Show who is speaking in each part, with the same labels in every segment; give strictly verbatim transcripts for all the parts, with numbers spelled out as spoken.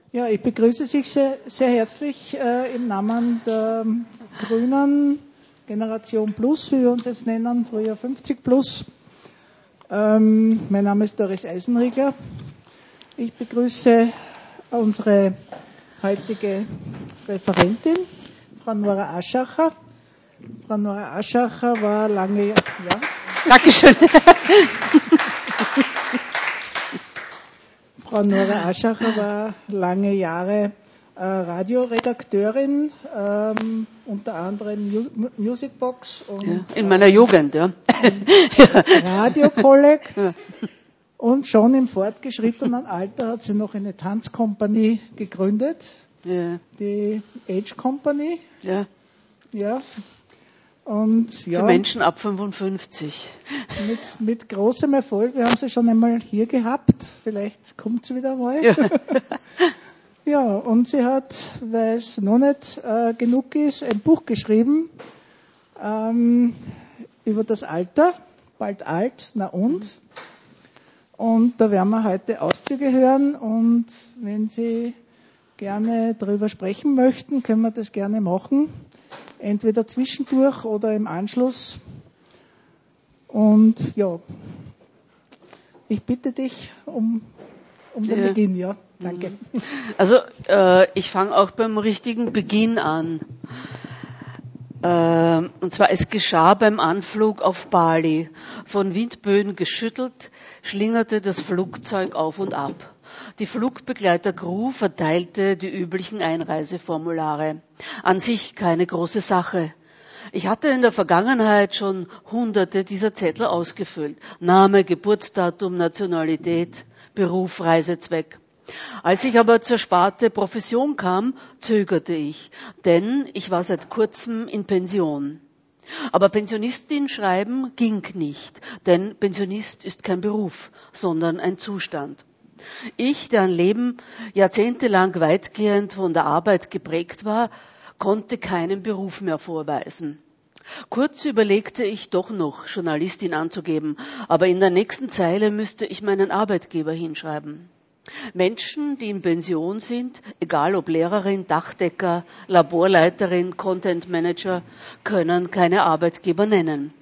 Speaker 1: Ja, ich begrüße Sie sehr, sehr herzlich äh, im Namen der Grünen Generation Plus, wie wir uns jetzt nennen, früher fünfzig Plus. Ähm, mein Name ist Doris Eisenriegler. Ich begrüße unsere heutige Referentin, Frau Nora Aschacher. Frau Nora Aschacher war lange... Ja.
Speaker 2: Dankeschön.
Speaker 1: Frau Nora Aschacher war lange Jahre äh, Radioredakteurin, ähm, unter anderem Mu- Musicbox und
Speaker 2: ja, in meiner äh, Jugend, ja.
Speaker 1: Radiokolleg. Ja. Und schon im fortgeschrittenen Alter hat sie noch eine Tanzkompanie gegründet,
Speaker 2: ja.
Speaker 1: Die Age Company.
Speaker 2: Ja.
Speaker 1: Ja. Und, ja,
Speaker 2: für Menschen ab fünfundfünfzig.
Speaker 1: Mit, mit großem Erfolg. Wir haben sie schon einmal hier gehabt. Vielleicht kommt sie wieder mal.
Speaker 2: Ja,
Speaker 1: ja, und sie hat, weil es noch nicht äh, genug ist, ein Buch geschrieben ähm, über das Alter. Bald alt, na und? Und da werden wir heute Auszüge hören. Und wenn Sie gerne darüber sprechen möchten, können wir das gerne machen. Entweder zwischendurch oder im Anschluss. Und ja, ich bitte dich um, um den ja. Beginn. Ja, danke.
Speaker 2: Also äh, ich fange auch beim richtigen Beginn an. Äh, und zwar, es geschah beim Anflug auf Bali. Von Windböen geschüttelt, schlingerte das Flugzeug auf und ab. Die Flugbegleiter-Crew verteilte die üblichen Einreiseformulare. An sich keine große Sache. Ich hatte in der Vergangenheit schon hunderte dieser Zettel ausgefüllt. Name, Geburtsdatum, Nationalität, Beruf, Reisezweck. Als ich aber zur Sparte Profession kam, zögerte ich, denn ich war seit kurzem in Pension. Aber Pensionistin schreiben ging nicht, denn Pensionist ist kein Beruf, sondern ein Zustand. Ich, deren Leben jahrzehntelang weitgehend von der Arbeit geprägt war, konnte keinen Beruf mehr vorweisen. Kurz überlegte ich doch noch, Journalistin anzugeben, aber in der nächsten Zeile müsste ich meinen Arbeitgeber hinschreiben. Menschen, die in Pension sind, egal ob Lehrerin, Dachdecker, Laborleiterin, Content Manager, können keine Arbeitgeber nennen.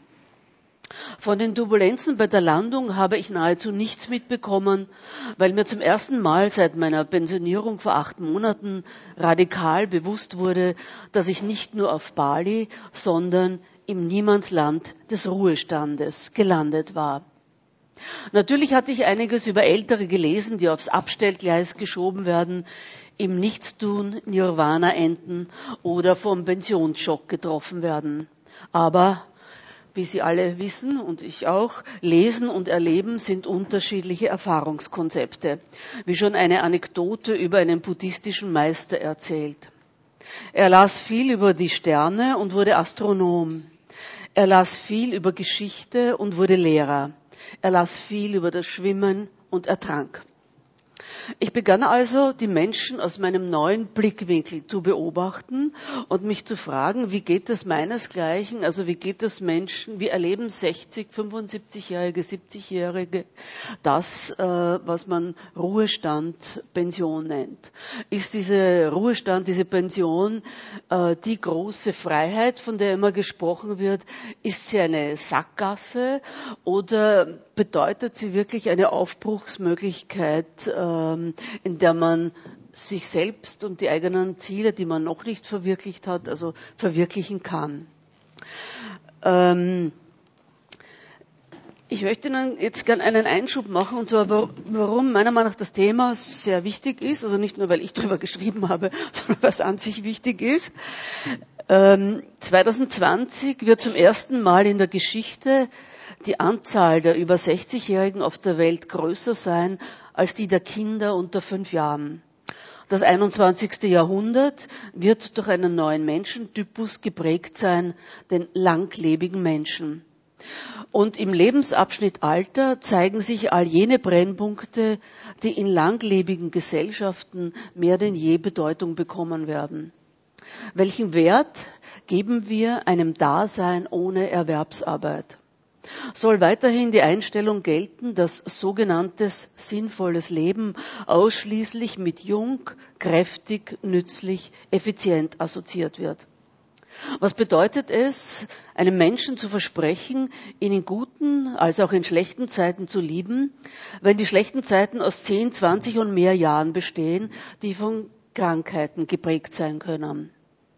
Speaker 2: Von den Turbulenzen bei der Landung habe ich nahezu nichts mitbekommen, weil mir zum ersten Mal seit meiner Pensionierung vor acht Monaten radikal bewusst wurde, dass ich nicht nur auf Bali, sondern im Niemandsland des Ruhestandes gelandet war. Natürlich hatte ich einiges über Ältere gelesen, die aufs Abstellgleis geschoben werden, im Nichtstun Nirvana enden oder vom Pensionsschock getroffen werden. Aber wie Sie alle wissen und ich auch, Lesen und Erleben sind unterschiedliche Erfahrungskonzepte, wie schon eine Anekdote über einen buddhistischen Meister erzählt. Er las viel über die Sterne und wurde Astronom. Er las viel über Geschichte und wurde Lehrer. Er las viel über das Schwimmen und ertrank. Ich begann also, die Menschen aus meinem neuen Blickwinkel zu beobachten und mich zu fragen, wie geht es meinesgleichen, also wie geht es Menschen, wie erleben sechzig, fünfundsiebzigjährige, siebzigjährige das, äh, was man Ruhestand, Pension nennt. Ist diese Ruhestand, diese Pension äh, die große Freiheit, von der immer gesprochen wird? Ist sie eine Sackgasse oder bedeutet sie wirklich eine Aufbruchsmöglichkeit, äh, in der man sich selbst und die eigenen Ziele, die man noch nicht verwirklicht hat, also verwirklichen kann. Ähm, ich möchte Ihnen jetzt gerne einen Einschub machen, und zwar warum meiner Meinung nach das Thema sehr wichtig ist, also nicht nur, weil ich drüber geschrieben habe, sondern weil es an sich wichtig ist. Ähm, zwanzig zwanzig wird zum ersten Mal in der Geschichte die Anzahl der über sechzigjährigen auf der Welt größer sein als die der Kinder unter fünf Jahren. Das einundzwanzigste Jahrhundert wird durch einen neuen Menschentypus geprägt sein, den langlebigen Menschen. Und im Lebensabschnitt Alter zeigen sich all jene Brennpunkte, die in langlebigen Gesellschaften mehr denn je Bedeutung bekommen werden. Welchen Wert geben wir einem Dasein ohne Erwerbsarbeit? Soll weiterhin die Einstellung gelten, dass sogenanntes sinnvolles Leben ausschließlich mit jung, kräftig, nützlich, effizient assoziiert wird? Was bedeutet es, einem Menschen zu versprechen, ihn in guten als auch in schlechten Zeiten zu lieben, wenn die schlechten Zeiten aus zehn, zwanzig und mehr Jahren bestehen, die von Krankheiten geprägt sein können?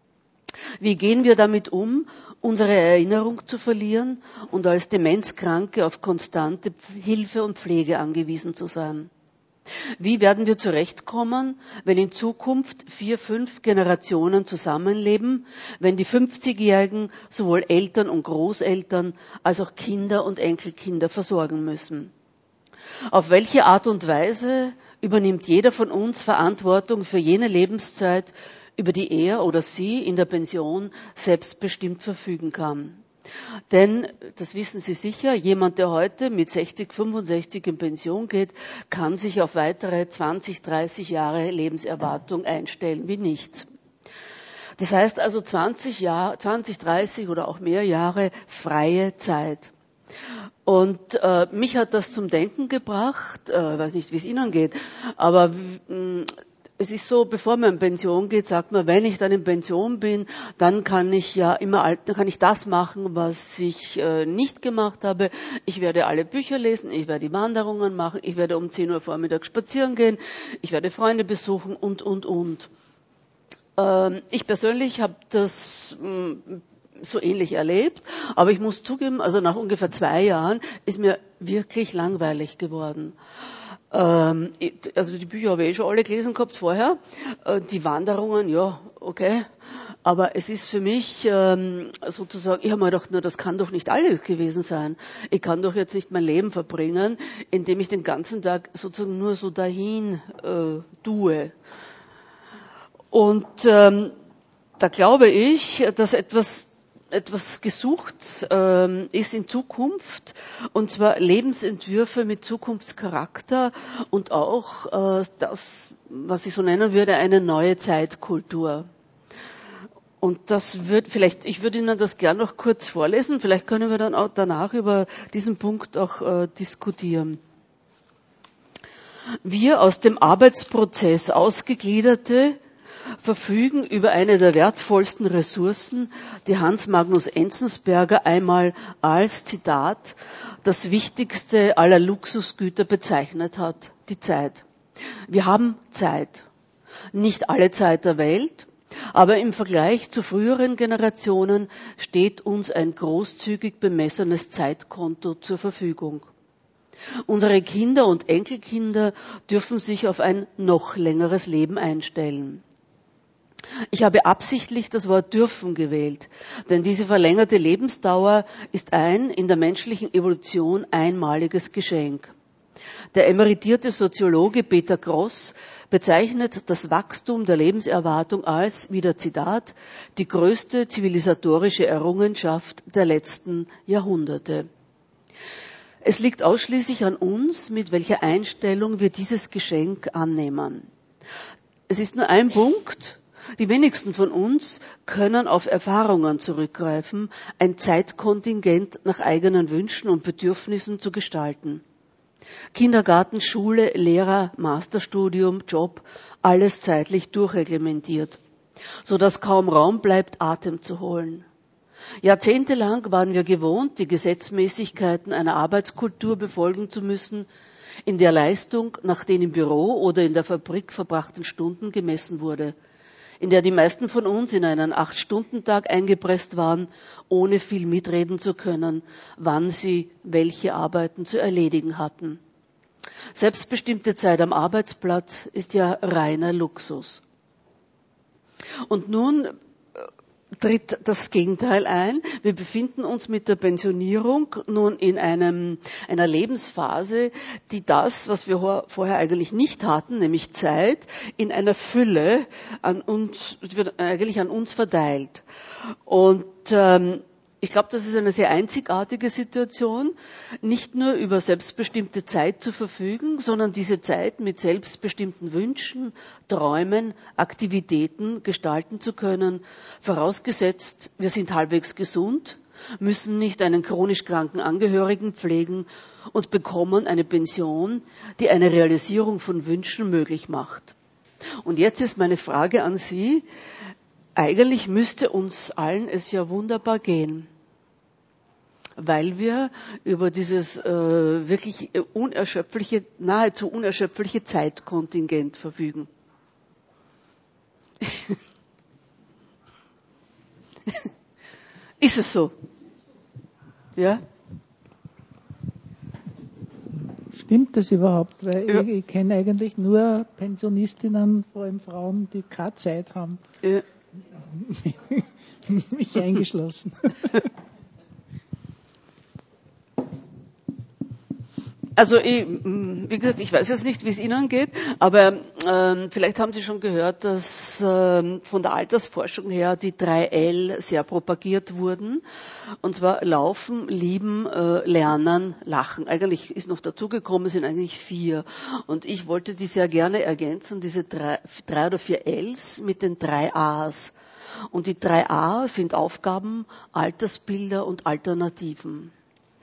Speaker 2: Wie gehen wir damit um, unsere Erinnerung zu verlieren und als Demenzkranke auf konstante Hilfe und Pflege angewiesen zu sein? Wie werden wir zurechtkommen, wenn in Zukunft vier, fünf Generationen zusammenleben, wenn die fünfzigjährigen sowohl Eltern und Großeltern als auch Kinder und Enkelkinder versorgen müssen? Auf welche Art und Weise übernimmt jeder von uns Verantwortung für jene Lebenszeit, über die er oder sie in der Pension selbstbestimmt verfügen kann? Denn, das wissen Sie sicher, jemand, der heute mit sechzig, fünfundsechzig in Pension geht, kann sich auf weitere zwanzig, dreißig Jahre Lebenserwartung einstellen wie nichts. Das heißt also zwanzig, Jahr, zwanzig, dreißig oder auch mehr Jahre freie Zeit. Und äh, mich hat das zum Denken gebracht, äh, weiß nicht, wie es Ihnen geht, aber mh, es ist so, bevor man in Pension geht, sagt man, wenn ich dann in Pension bin, dann kann ich ja immer, dann kann ich das machen, was ich äh, nicht gemacht habe. Ich werde alle Bücher lesen, ich werde die Wanderungen machen, ich werde um zehn Uhr vormittags spazieren gehen, ich werde Freunde besuchen und, und, und. Ähm, ich persönlich habe das mh, so ähnlich erlebt, aber ich muss zugeben, also nach ungefähr zwei Jahren ist mir wirklich langweilig geworden. Ähm, also die Bücher habe ich eh schon alle gelesen gehabt vorher. Äh, die Wanderungen, ja, okay. Aber es ist für mich ähm, sozusagen, ich habe mir gedacht, na, das kann doch nicht alles gewesen sein. Ich kann doch jetzt nicht mein Leben verbringen, indem ich den ganzen Tag sozusagen nur so dahin äh, tue. Und ähm, da glaube ich, dass etwas etwas gesucht ähm, ist in Zukunft, und zwar Lebensentwürfe mit Zukunftscharakter und auch äh, das, was ich so nennen würde, eine neue Zeitkultur. Und das wird vielleicht, ich würde Ihnen das gern noch kurz vorlesen, vielleicht können wir dann auch danach über diesen Punkt auch äh, diskutieren. Wir aus dem Arbeitsprozess ausgegliederte verfügen über eine der wertvollsten Ressourcen, die Hans Magnus Enzensberger einmal als, Zitat, das wichtigste aller Luxusgüter bezeichnet hat, die Zeit. Wir haben Zeit. Nicht alle Zeit der Welt, aber im Vergleich zu früheren Generationen steht uns ein großzügig bemessenes Zeitkonto zur Verfügung. Unsere Kinder und Enkelkinder dürfen sich auf ein noch längeres Leben einstellen. Ich habe absichtlich das Wort dürfen gewählt, denn diese verlängerte Lebensdauer ist ein in der menschlichen Evolution einmaliges Geschenk. Der emeritierte Soziologe Peter Gross bezeichnet das Wachstum der Lebenserwartung als, wieder Zitat, die größte zivilisatorische Errungenschaft der letzten Jahrhunderte. Es liegt ausschließlich an uns, mit welcher Einstellung wir dieses Geschenk annehmen. Es ist nur ein Punkt. Die wenigsten von uns können auf Erfahrungen zurückgreifen, ein Zeitkontingent nach eigenen Wünschen und Bedürfnissen zu gestalten. Kindergarten, Schule, Lehrer, Masterstudium, Job, alles zeitlich durchreglementiert, sodass kaum Raum bleibt, Atem zu holen. Jahrzehntelang waren wir gewohnt, die Gesetzmäßigkeiten einer Arbeitskultur befolgen zu müssen, in der Leistung nach den im Büro oder in der Fabrik verbrachten Stunden gemessen wurde, in der die meisten von uns in einen Acht-Stunden-Tag eingepresst waren, ohne viel mitreden zu können, wann sie welche Arbeiten zu erledigen hatten. Selbstbestimmte Zeit am Arbeitsplatz ist ja reiner Luxus. Und nun tritt das Gegenteil ein. Wir befinden uns mit der Pensionierung nun in einem, einer Lebensphase, die das, was wir vorher eigentlich nicht hatten, nämlich Zeit, in einer Fülle an uns, wird eigentlich an uns verteilt. Und ähm, ich glaube, das ist eine sehr einzigartige Situation, nicht nur über selbstbestimmte Zeit zu verfügen, sondern diese Zeit mit selbstbestimmten Wünschen, Träumen, Aktivitäten gestalten zu können, vorausgesetzt, wir sind halbwegs gesund müssen nicht einen chronisch kranken Angehörigen pflegen und bekommen eine Pension, die eine Realisierung von Wünschen möglich macht. Und jetzt ist meine Frage an Sie, eigentlich müsste uns allen es ja wunderbar gehen, weil wir über dieses äh, wirklich unerschöpfliche, nahezu unerschöpfliche Zeitkontingent verfügen. Ist es so? Ja?
Speaker 1: Stimmt das überhaupt? Weil
Speaker 2: Ja.
Speaker 1: ich, ich kenne eigentlich nur Pensionistinnen, vor allem Frauen, die keine Zeit haben.
Speaker 2: Ja.
Speaker 1: Mich eingeschlossen.
Speaker 2: Also ich, wie gesagt, ich weiß jetzt nicht, wie es Ihnen geht, aber ähm, vielleicht haben Sie schon gehört, dass ähm, von der Altersforschung her die drei L sehr propagiert wurden. Und zwar Laufen, Lieben, äh, Lernen, Lachen. Eigentlich ist noch dazugekommen, sind eigentlich vier. Und ich wollte die sehr gerne ergänzen, diese drei, drei oder vier Ls mit den drei A's. Und die drei A sind Aufgaben, Altersbilder und Alternativen.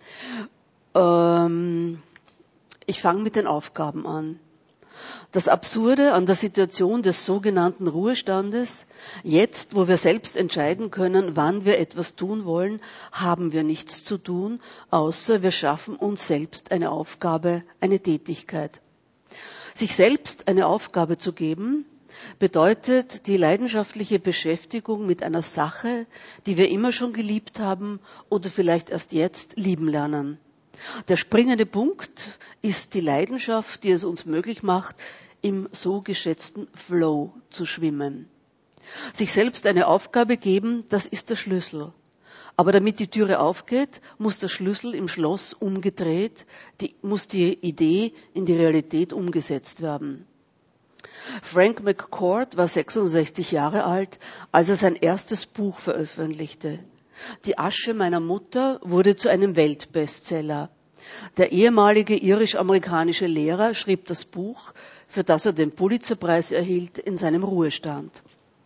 Speaker 2: Ähm, Ich fange mit den Aufgaben an. Das Absurde an der Situation des sogenannten Ruhestandes, jetzt, wo wir selbst entscheiden können, wann wir etwas tun wollen, haben wir nichts zu tun, außer wir schaffen uns selbst eine Aufgabe, eine Tätigkeit. Sich selbst eine Aufgabe zu geben, bedeutet die leidenschaftliche Beschäftigung mit einer Sache, die wir immer schon geliebt haben oder vielleicht erst jetzt lieben lernen. Der springende Punkt ist die Leidenschaft, die es uns möglich macht, im so geschätzten Flow zu schwimmen. Sich selbst eine Aufgabe geben, das ist der Schlüssel. Aber damit die Türe aufgeht, muss der Schlüssel im Schloss umgedreht, die, muss die Idee in die Realität umgesetzt werden. Frank McCourt war sechsundsechzig Jahre alt, als er sein erstes Buch veröffentlichte. Die Asche meiner Mutter wurde zu einem Weltbestseller. Der ehemalige irisch-amerikanische Lehrer schrieb das Buch, für das er den Pulitzerpreis erhielt, in seinem Ruhestand.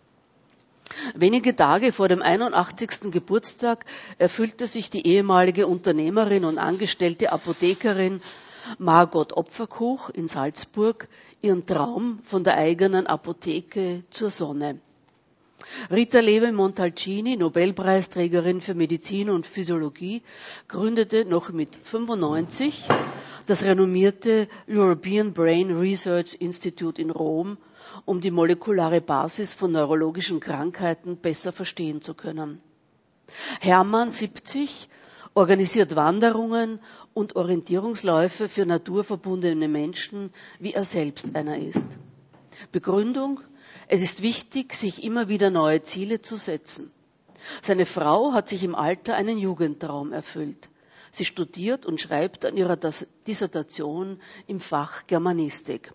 Speaker 2: Wenige Tage vor dem einundachtzigsten Geburtstag erfüllte sich die ehemalige Unternehmerin und angestellte Apothekerin Margot Opferkuch in Salzburg ihren Traum von der eigenen Apotheke zur Sonne. Rita Levi-Montalcini, Nobelpreisträgerin für Medizin und Physiologie, gründete noch mit fünfundneunzig das renommierte European Brain Research Institute in Rom, um die molekulare Basis von neurologischen Krankheiten besser verstehen zu können. Hermann, siebzig, organisiert Wanderungen und Orientierungsläufe für naturverbundene Menschen, wie er selbst einer ist. Begründung: Es ist wichtig, sich immer wieder neue Ziele zu setzen. Seine Frau hat sich im Alter einen Jugendtraum erfüllt. Sie studiert und schreibt an ihrer Dissertation im Fach Germanistik.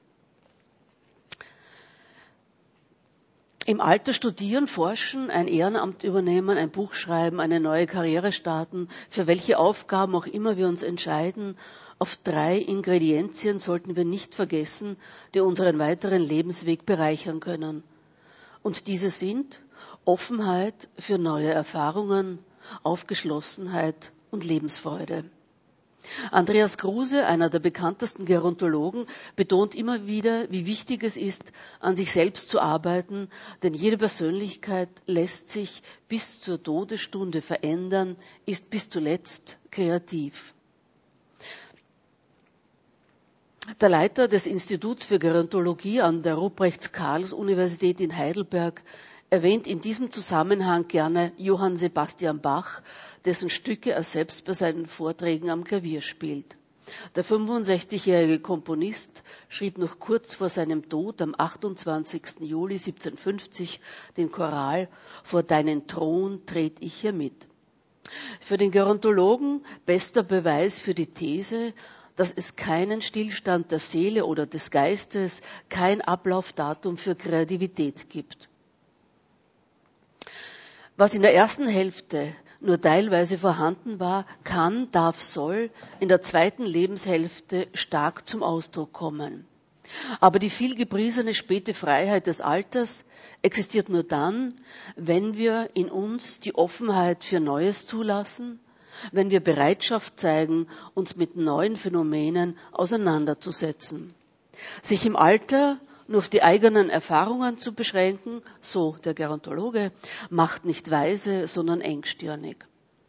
Speaker 2: Im Alter studieren, forschen, ein Ehrenamt übernehmen, ein Buch schreiben, eine neue Karriere starten, für welche Aufgaben auch immer wir uns entscheiden, auf drei Ingredienzien sollten wir nicht vergessen, die unseren weiteren Lebensweg bereichern können. Und diese sind Offenheit für neue Erfahrungen, Aufgeschlossenheit und Lebensfreude. Andreas Kruse, einer der bekanntesten Gerontologen, betont immer wieder, wie wichtig es ist, an sich selbst zu arbeiten, denn jede Persönlichkeit lässt sich bis zur Todesstunde verändern, ist bis zuletzt kreativ. Der Leiter des Instituts für Gerontologie an der Ruprecht-Karls-Universität in Heidelberg erwähnt in diesem Zusammenhang gerne Johann Sebastian Bach, dessen Stücke er selbst bei seinen Vorträgen am Klavier spielt. Der fünfundsechzigjährige Komponist schrieb noch kurz vor seinem Tod am achtundzwanzigsten Juli siebzehnhundertfünfzig den Choral »Vor deinen Thron tret ich hier mit«. Für den Gerontologen bester Beweis für die These, dass es keinen Stillstand der Seele oder des Geistes, kein Ablaufdatum für Kreativität gibt. Was in der ersten Hälfte nur teilweise vorhanden war, kann, darf, soll in der zweiten Lebenshälfte stark zum Ausdruck kommen. Aber die viel gepriesene späte Freiheit des Alters existiert nur dann, wenn wir in uns die Offenheit für Neues zulassen, wenn wir Bereitschaft zeigen, uns mit neuen Phänomenen auseinanderzusetzen. Sich im Alter nur auf die eigenen Erfahrungen zu beschränken, so der Gerontologe, macht nicht weise, sondern engstirnig.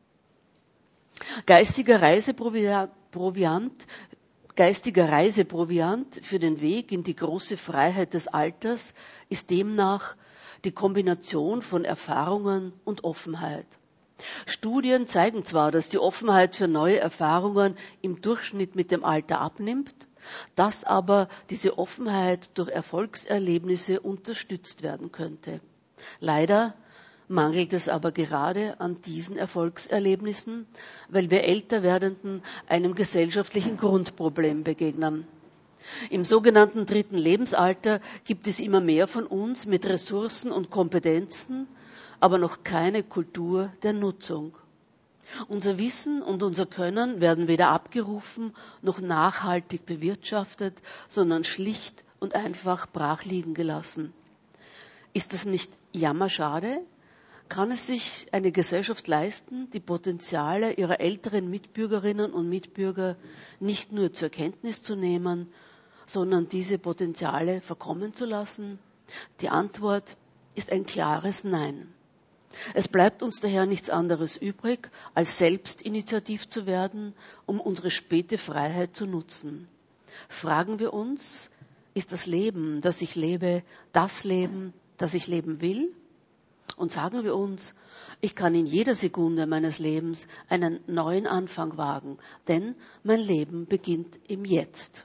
Speaker 2: Geistiger Reiseproviant, geistiger Reiseproviant für den Weg in die große Freiheit des Alters ist demnach die Kombination von Erfahrungen und Offenheit. Studien zeigen zwar, dass die Offenheit für neue Erfahrungen im Durchschnitt mit dem Alter abnimmt, dass aber diese Offenheit durch Erfolgserlebnisse unterstützt werden könnte. Leider mangelt es aber gerade an diesen Erfolgserlebnissen, weil wir älter werdenden einem gesellschaftlichen Grundproblem begegnen. Im sogenannten dritten Lebensalter gibt es immer mehr von uns mit Ressourcen und Kompetenzen, aber noch keine Kultur der Nutzung. Unser Wissen und unser Können werden weder abgerufen noch nachhaltig bewirtschaftet, sondern schlicht und einfach brach liegen gelassen. Ist das nicht jammerschade? Kann es sich eine Gesellschaft leisten, die Potenziale ihrer älteren Mitbürgerinnen und Mitbürger nicht nur zur Kenntnis zu nehmen, sondern diese Potenziale verkommen zu lassen? Die Antwort ist ein klares Nein. Es bleibt uns daher nichts anderes übrig, als selbst initiativ zu werden, um unsere späte Freiheit zu nutzen. Fragen wir uns, ist das Leben, das ich lebe, das Leben, das ich leben will? Und sagen wir uns, ich kann in jeder Sekunde meines Lebens einen neuen Anfang wagen, denn mein Leben beginnt im Jetzt.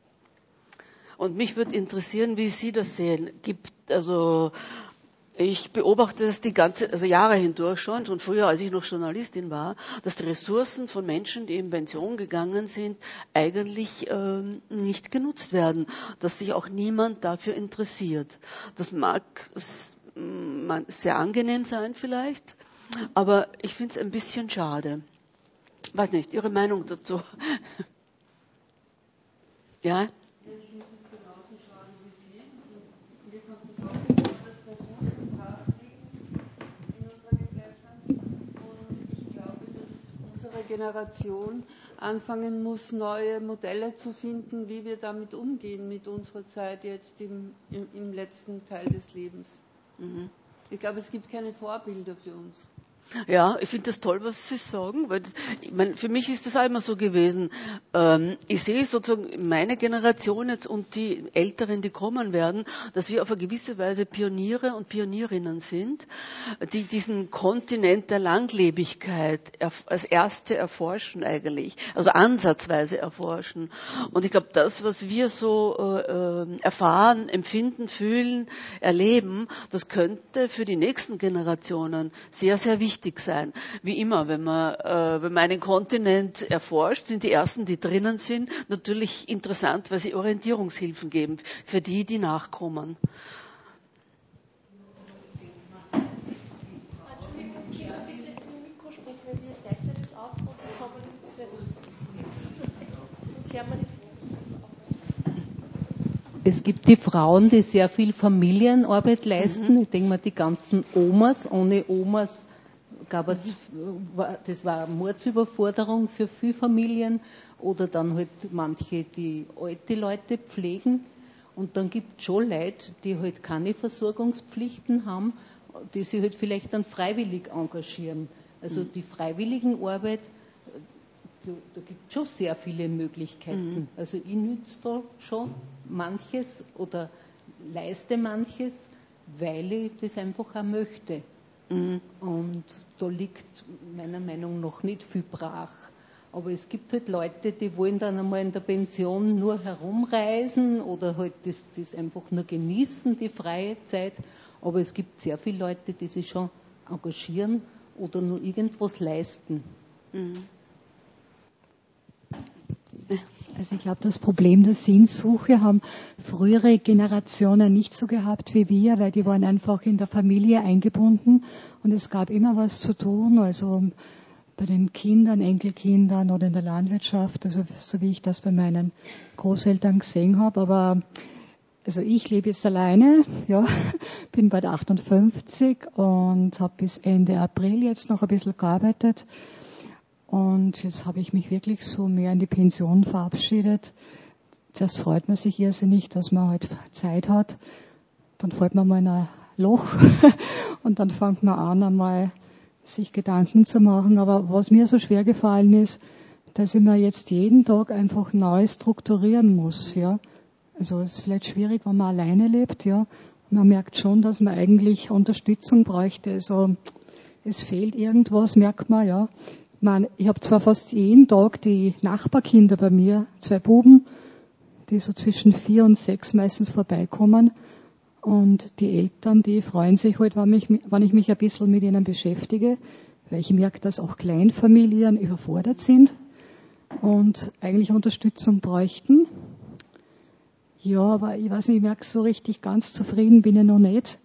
Speaker 2: Und mich würde interessieren, wie Sie das sehen. Gibt also Ich beobachte das die ganze, also Jahre hindurch schon, schon früher, als ich noch Journalistin war, dass die Ressourcen von Menschen, die in Pension gegangen sind, eigentlich ähm, nicht genutzt werden, dass sich auch niemand dafür interessiert. Das mag man, sehr angenehm sein vielleicht, aber ich finde es ein bisschen schade. Weiß nicht, Ihre Meinung dazu? Ja?
Speaker 3: Generation anfangen muss, neue Modelle zu finden, wie wir damit umgehen, mit unserer Zeit jetzt im, im, im letzten Teil des Lebens. Mhm. Ich glaube, es gibt keine Vorbilder für uns.
Speaker 2: Ja, ich finde das toll, was Sie sagen, weil das, ich meine, für mich ist das auch immer so gewesen. Ähm, ich sehe sozusagen meine Generation jetzt und die Älteren, die kommen werden, dass wir auf eine gewisse Weise Pioniere und Pionierinnen sind, die diesen Kontinent der Langlebigkeit als erste erforschen eigentlich, also ansatzweise erforschen. Und ich glaube, das, was wir so äh, erfahren, empfinden, fühlen, erleben, das könnte für die nächsten Generationen sehr, sehr wichtig sein. Wie immer, wenn man, äh, wenn man einen Kontinent erforscht, sind die Ersten, die drinnen sind, natürlich interessant, weil sie Orientierungshilfen geben für die, die nachkommen.
Speaker 4: Es gibt die Frauen, die sehr viel Familienarbeit leisten. Mhm. Ich denke mal, die ganzen Omas, ohne Omas gab es, das war eine Mordsüberforderung für viele Familien, oder dann halt manche, die alte Leute pflegen. Und dann gibt es schon Leute, die halt keine Versorgungspflichten haben, die sich halt vielleicht dann freiwillig engagieren. Also mhm. die Freiwilligenarbeit, da, da gibt es schon sehr viele Möglichkeiten. Mhm. Also ich nütze da schon manches oder leiste manches, weil ich das einfach auch möchte. Mhm. Und da liegt meiner Meinung nach nicht viel brach. Aber es gibt halt Leute, die wollen dann einmal in der Pension nur herumreisen oder halt das, das einfach nur genießen, die freie Zeit. Aber es gibt sehr viele Leute, die sich schon engagieren oder nur irgendwas leisten. Mhm.
Speaker 5: Also ich glaube, das Problem der Sinnsuche haben frühere Generationen nicht so gehabt wie wir, weil die waren einfach in der Familie eingebunden und es gab immer was zu tun. Also bei den Kindern, Enkelkindern oder in der Landwirtschaft, also so wie ich das bei meinen Großeltern gesehen habe. Aber also ich lebe jetzt alleine, ja, bin bald achtundfünfzig und habe bis Ende April jetzt noch ein bisschen gearbeitet. Und jetzt habe ich mich wirklich so mehr in die Pension verabschiedet. Zuerst freut man sich irrsinnig, dass man halt Zeit hat. Dann fällt man mal in ein Loch und dann fängt man an, einmal sich Gedanken zu machen. Aber was mir so schwer gefallen ist, dass ich mir jetzt jeden Tag einfach neu strukturieren muss, ja. Also es ist vielleicht schwierig, wenn man alleine lebt, ja. Man merkt schon, dass man eigentlich Unterstützung bräuchte. Also es fehlt irgendwas, merkt man, ja. Ich meine, ich habe zwar fast jeden Tag die Nachbarkinder bei mir, zwei Buben, die so zwischen vier und sechs meistens vorbeikommen. Und die Eltern, die freuen sich halt, wenn ich, wenn ich mich ein bisschen mit ihnen beschäftige, weil ich merke, dass auch Kleinfamilien überfordert sind und eigentlich Unterstützung bräuchten. Ja, aber ich weiß nicht, ich merke so richtig, ganz zufrieden bin ich noch nicht.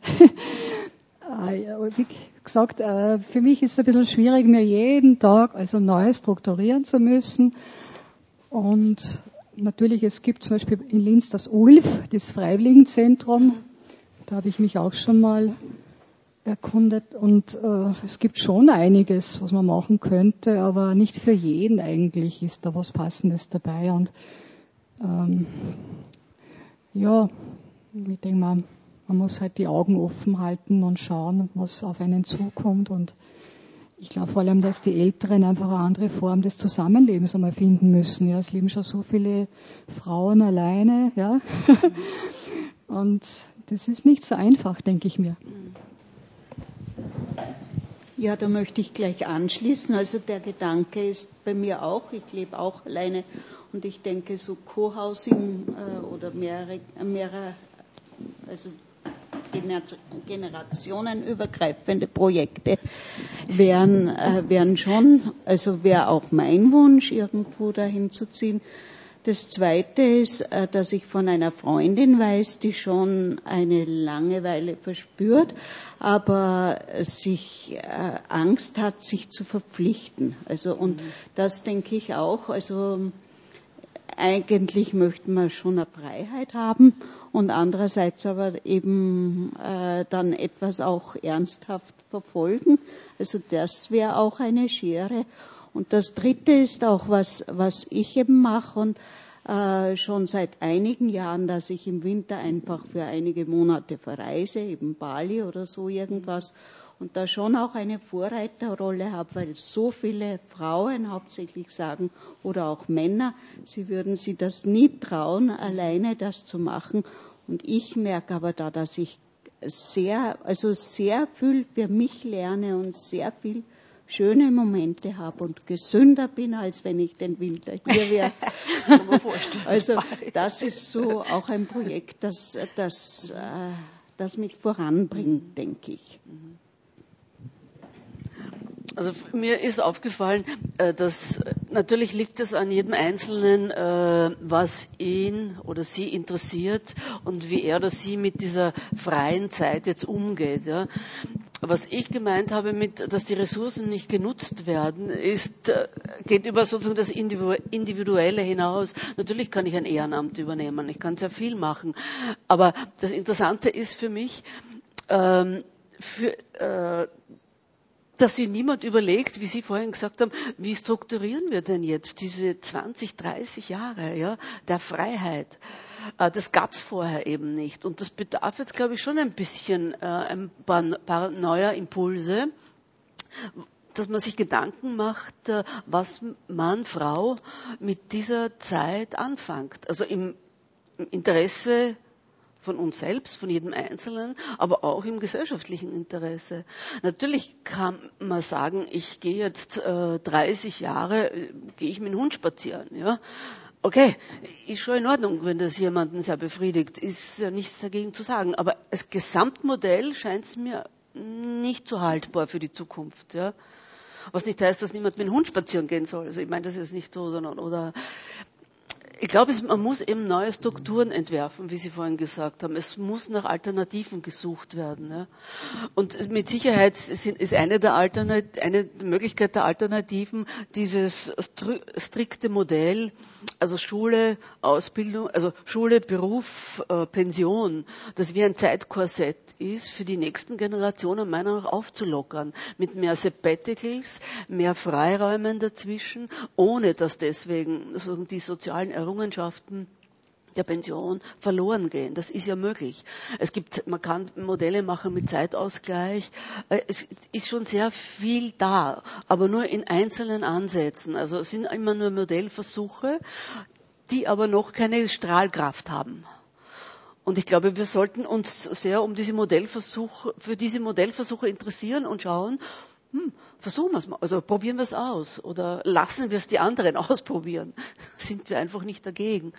Speaker 5: Wie gesagt, für mich ist es ein bisschen schwierig, mir jeden Tag also neu strukturieren zu müssen. Und natürlich, es gibt zum Beispiel in Linz das U L F, das Freiwilligenzentrum. Da habe ich mich auch schon mal erkundet und äh, es gibt schon einiges, was man machen könnte, aber nicht für jeden eigentlich ist da was Passendes dabei. Und ähm, ja, ich denke mal, man muss halt die Augen offen halten und schauen, was auf einen zukommt. Und ich glaube vor allem, dass die Älteren einfach eine andere Form des Zusammenlebens einmal finden müssen. Ja, es leben schon so viele Frauen alleine, ja. Und das ist nicht so einfach, denke ich mir.
Speaker 6: Ja, da möchte ich gleich anschließen. Also der Gedanke ist bei mir auch, ich lebe auch alleine und ich denke so Co-Housing äh, oder mehrere, mehrere also generationenübergreifende Projekte wären, äh, wären schon, also wäre auch mein Wunsch, irgendwo dahin zu ziehen. Das Zweite ist, dass ich von einer Freundin weiß, die schon eine Langeweile verspürt, aber sich äh, Angst hat, sich zu verpflichten. Also und mhm. das denke ich auch. Also eigentlich möchte man schon eine Freiheit haben und andererseits aber eben äh, dann etwas auch ernsthaft verfolgen. Also das wäre auch eine Schere. Und das Dritte ist auch, was, was ich eben mache und äh, schon seit einigen Jahren, dass ich im Winter einfach für einige Monate verreise, eben Bali oder so irgendwas, und da schon auch eine Vorreiterrolle habe, weil so viele Frauen hauptsächlich sagen oder auch Männer, sie würden sich das nie trauen, alleine das zu machen. Und ich merke aber da, dass ich sehr, also sehr viel für mich lerne und sehr viel schöne Momente habe und gesünder bin, als wenn ich den Winter hier wäre. Also das ist so auch ein Projekt, das, das, das mich voranbringt, denke ich.
Speaker 2: Also mir ist aufgefallen, dass natürlich liegt es an jedem Einzelnen, was ihn oder sie interessiert und wie er oder sie mit dieser freien Zeit jetzt umgeht. Ja. Was ich gemeint habe mit, dass die Ressourcen nicht genutzt werden, ist, geht über sozusagen das Individuelle hinaus. Natürlich kann ich ein Ehrenamt übernehmen, ich kann sehr viel machen. Aber das Interessante ist für mich, ähm, für, äh, dass sich niemand überlegt, wie Sie vorhin gesagt haben, wie strukturieren wir denn jetzt diese zwanzig, dreißig Jahre, ja, der Freiheit? Das gab es vorher eben nicht. Und das bedarf jetzt, glaube ich, schon ein bisschen äh, ein paar, paar neuer Impulse, dass man sich Gedanken macht, äh, was Mann, Frau mit dieser Zeit anfängt. Also im, im Interesse von uns selbst, von jedem Einzelnen, aber auch im gesellschaftlichen Interesse. Natürlich kann man sagen, ich gehe jetzt äh, dreißig Jahre, äh, gehe ich mit dem Hund spazieren, ja. Okay, ist schon in Ordnung, wenn das jemanden sehr befriedigt, ist ja nichts dagegen zu sagen. Aber als Gesamtmodell scheint es mir nicht so haltbar für die Zukunft. Ja? Was nicht heißt, dass niemand mit dem Hund spazieren gehen soll. Also ich meine, das ist nicht so, sondern oder ich glaube, man muss eben neue Strukturen entwerfen, wie Sie vorhin gesagt haben. Es muss nach Alternativen gesucht werden. Ja. Und mit Sicherheit ist eine der Alternat- eine Möglichkeit der Alternativen dieses strikte Modell, also Schule, Ausbildung, also Schule, Beruf, äh, Pension, das wie ein Zeitkorsett ist, für die nächsten Generationen meiner Meinung nach aufzulockern, mit mehr Sabbaticals, mehr Freiräumen dazwischen, ohne dass deswegen also die sozialen Errungenschaften der Pension verloren gehen. Das ist ja möglich. Es gibt, man kann Modelle machen mit Zeitausgleich. Es ist schon sehr viel da, aber nur in einzelnen Ansätzen. Also es sind immer nur Modellversuche, die aber noch keine Strahlkraft haben. Und ich glaube, wir sollten uns sehr um diese Modellversuche, für diese Modellversuche interessieren und schauen, hm, versuchen wir es mal, also probieren wir es aus oder lassen wir es die anderen ausprobieren. Sind wir einfach nicht dagegen.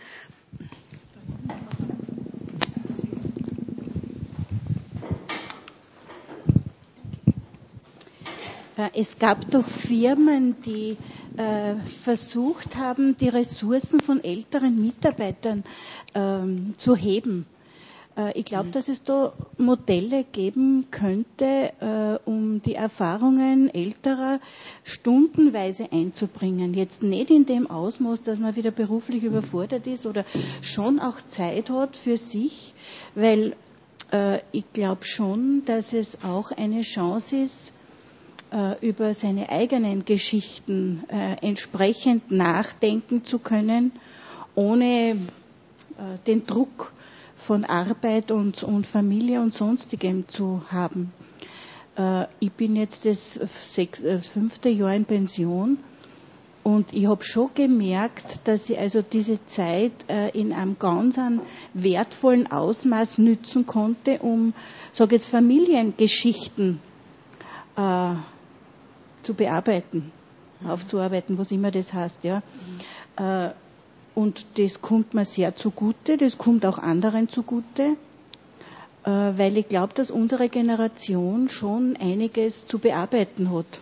Speaker 6: Es gab doch Firmen, die äh, versucht haben, die Ressourcen von älteren Mitarbeitern ähm, zu heben. Äh, ich glaube, dass es da Modelle geben könnte, äh, um die Erfahrungen älterer stundenweise einzubringen. Jetzt nicht in dem Ausmaß, dass man wieder beruflich überfordert ist oder schon auch Zeit hat für sich, weil äh, ich glaube schon, dass es auch eine Chance ist, über seine eigenen Geschichten äh, entsprechend nachdenken zu können, ohne äh, den Druck von Arbeit und, und Familie und Sonstigem zu haben. Äh, ich bin jetzt das, sechs, das fünfte Jahr in Pension und ich habe schon gemerkt, dass ich also diese Zeit äh, in einem ganz wertvollen Ausmaß nützen konnte, um, sage jetzt, Familiengeschichten äh, zu bearbeiten, mhm. aufzuarbeiten, was immer das heißt, ja. Mhm. Äh, und das kommt mir sehr zugute, das kommt auch anderen zugute, äh, weil ich glaube, dass unsere Generation schon einiges zu bearbeiten hat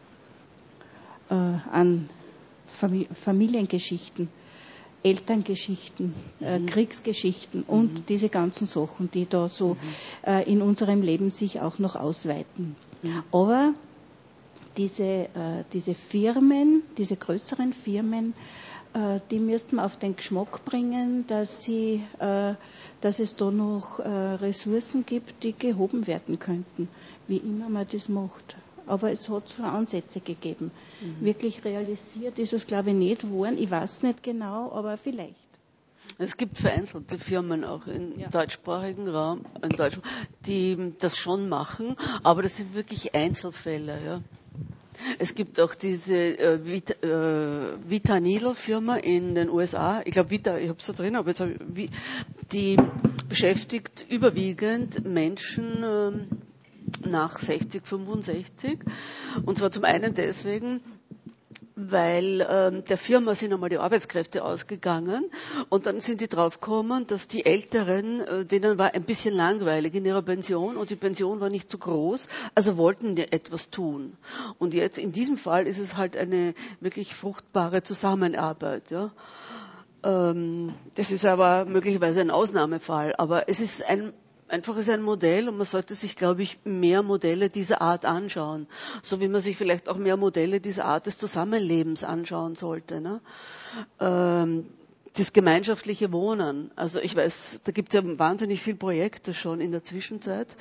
Speaker 6: äh, an Famili- Familiengeschichten, Elterngeschichten, mhm. äh, Kriegsgeschichten mhm. und diese ganzen Sachen, die da so mhm. äh, in unserem Leben sich auch noch ausweiten. Mhm. Aber Diese, äh, diese Firmen, diese größeren Firmen, äh, die müssten wir auf den Geschmack bringen, dass, sie, äh, dass es da noch äh, Ressourcen gibt, die gehoben werden könnten, wie immer man das macht. Aber es hat so Ansätze gegeben. Mhm. Wirklich realisiert ist es, glaube ich, nicht worden. Ich weiß nicht genau, aber vielleicht.
Speaker 2: Es gibt vereinzelte Firmen auch im ja. deutschsprachigen Raum, in Deutsch, die das schon machen, aber das sind wirklich Einzelfälle. Ja. Es gibt auch diese äh, Vita, äh, Vita Needle Firma in den U S A. Ich glaube Vita, ich habe es da drin, aber jetzt hab ich, die beschäftigt überwiegend Menschen äh, nach sechzig, fünfundsechzig. Und zwar zum einen deswegen, weil ähm, der Firma sind einmal die Arbeitskräfte ausgegangen und dann sind die draufgekommen, dass die Älteren, äh, denen war ein bisschen langweilig in ihrer Pension und die Pension war nicht zu groß, also wollten die etwas tun. Und jetzt in diesem Fall ist es halt eine wirklich fruchtbare Zusammenarbeit. Ja. Ähm, das ist aber möglicherweise ein Ausnahmefall, aber es ist ein Einfach ist ein Modell und man sollte sich, glaube ich, mehr Modelle dieser Art anschauen. So wie man sich vielleicht auch mehr Modelle dieser Art des Zusammenlebens anschauen sollte. Ne? Ähm, das gemeinschaftliche Wohnen. Also ich weiß, da gibt es ja wahnsinnig viele Projekte schon in der Zwischenzeit.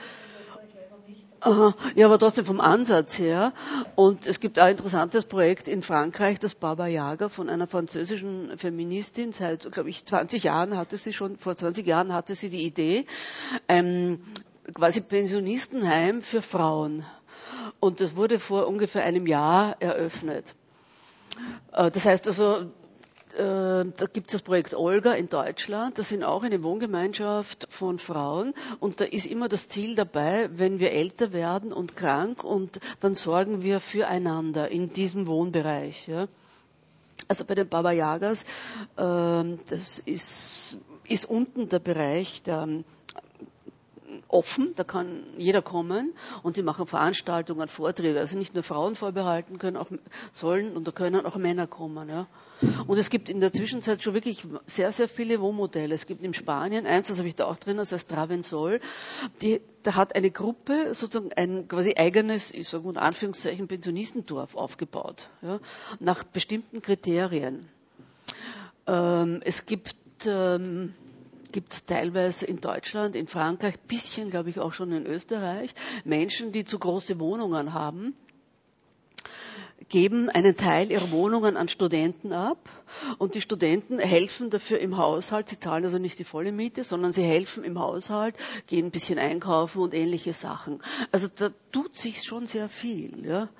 Speaker 2: Aha, ja, aber trotzdem vom Ansatz her. Und es gibt auch ein interessantes Projekt in Frankreich, das Baba Yaga von einer französischen Feministin. Seit, glaube ich, zwanzig Jahren hatte sie schon, vor zwanzig Jahren hatte sie die Idee, ähm, quasi Pensionistenheim für Frauen. Und das wurde vor ungefähr einem Jahr eröffnet. Äh, das heißt also, da gibt es das Projekt Olga in Deutschland, das sind auch eine Wohngemeinschaft von Frauen und da ist immer das Ziel dabei, wenn wir älter werden und krank und dann sorgen wir füreinander in diesem Wohnbereich. Ja. Also bei den Baba Yagas, äh, das ist, ist unten der Bereich der offen, da kann jeder kommen und die machen Veranstaltungen, Vorträge, also nicht nur Frauen vorbehalten, können auch sollen und da können auch Männer kommen. Ja. Und es gibt in der Zwischenzeit schon wirklich sehr, sehr viele Wohnmodelle. Es gibt in Spanien eins, das habe ich da auch drin, das heißt Travensol, die, da hat eine Gruppe sozusagen ein quasi eigenes, ich sage mal in Anführungszeichen, Pensionistendorf aufgebaut, ja, nach bestimmten Kriterien. Ähm, es gibt ähm, gibt es teilweise in Deutschland, in Frankreich, ein bisschen, glaube ich, auch schon in Österreich, Menschen, die zu große Wohnungen haben, geben einen Teil ihrer Wohnungen an Studenten ab und die Studenten helfen dafür im Haushalt, sie zahlen also nicht die volle Miete, sondern sie helfen im Haushalt, gehen ein bisschen einkaufen und ähnliche Sachen. Also da tut sich schon sehr viel, ja.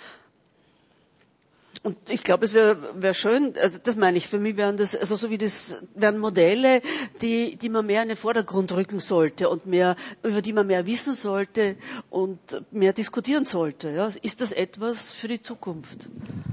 Speaker 2: Und ich glaube, es wäre wär schön, also das meine ich, für mich wären das, also so wie das, wären Modelle, die, die man mehr in den Vordergrund rücken sollte und mehr, über die man mehr wissen sollte und mehr diskutieren sollte. Ja. Ist das etwas für die Zukunft?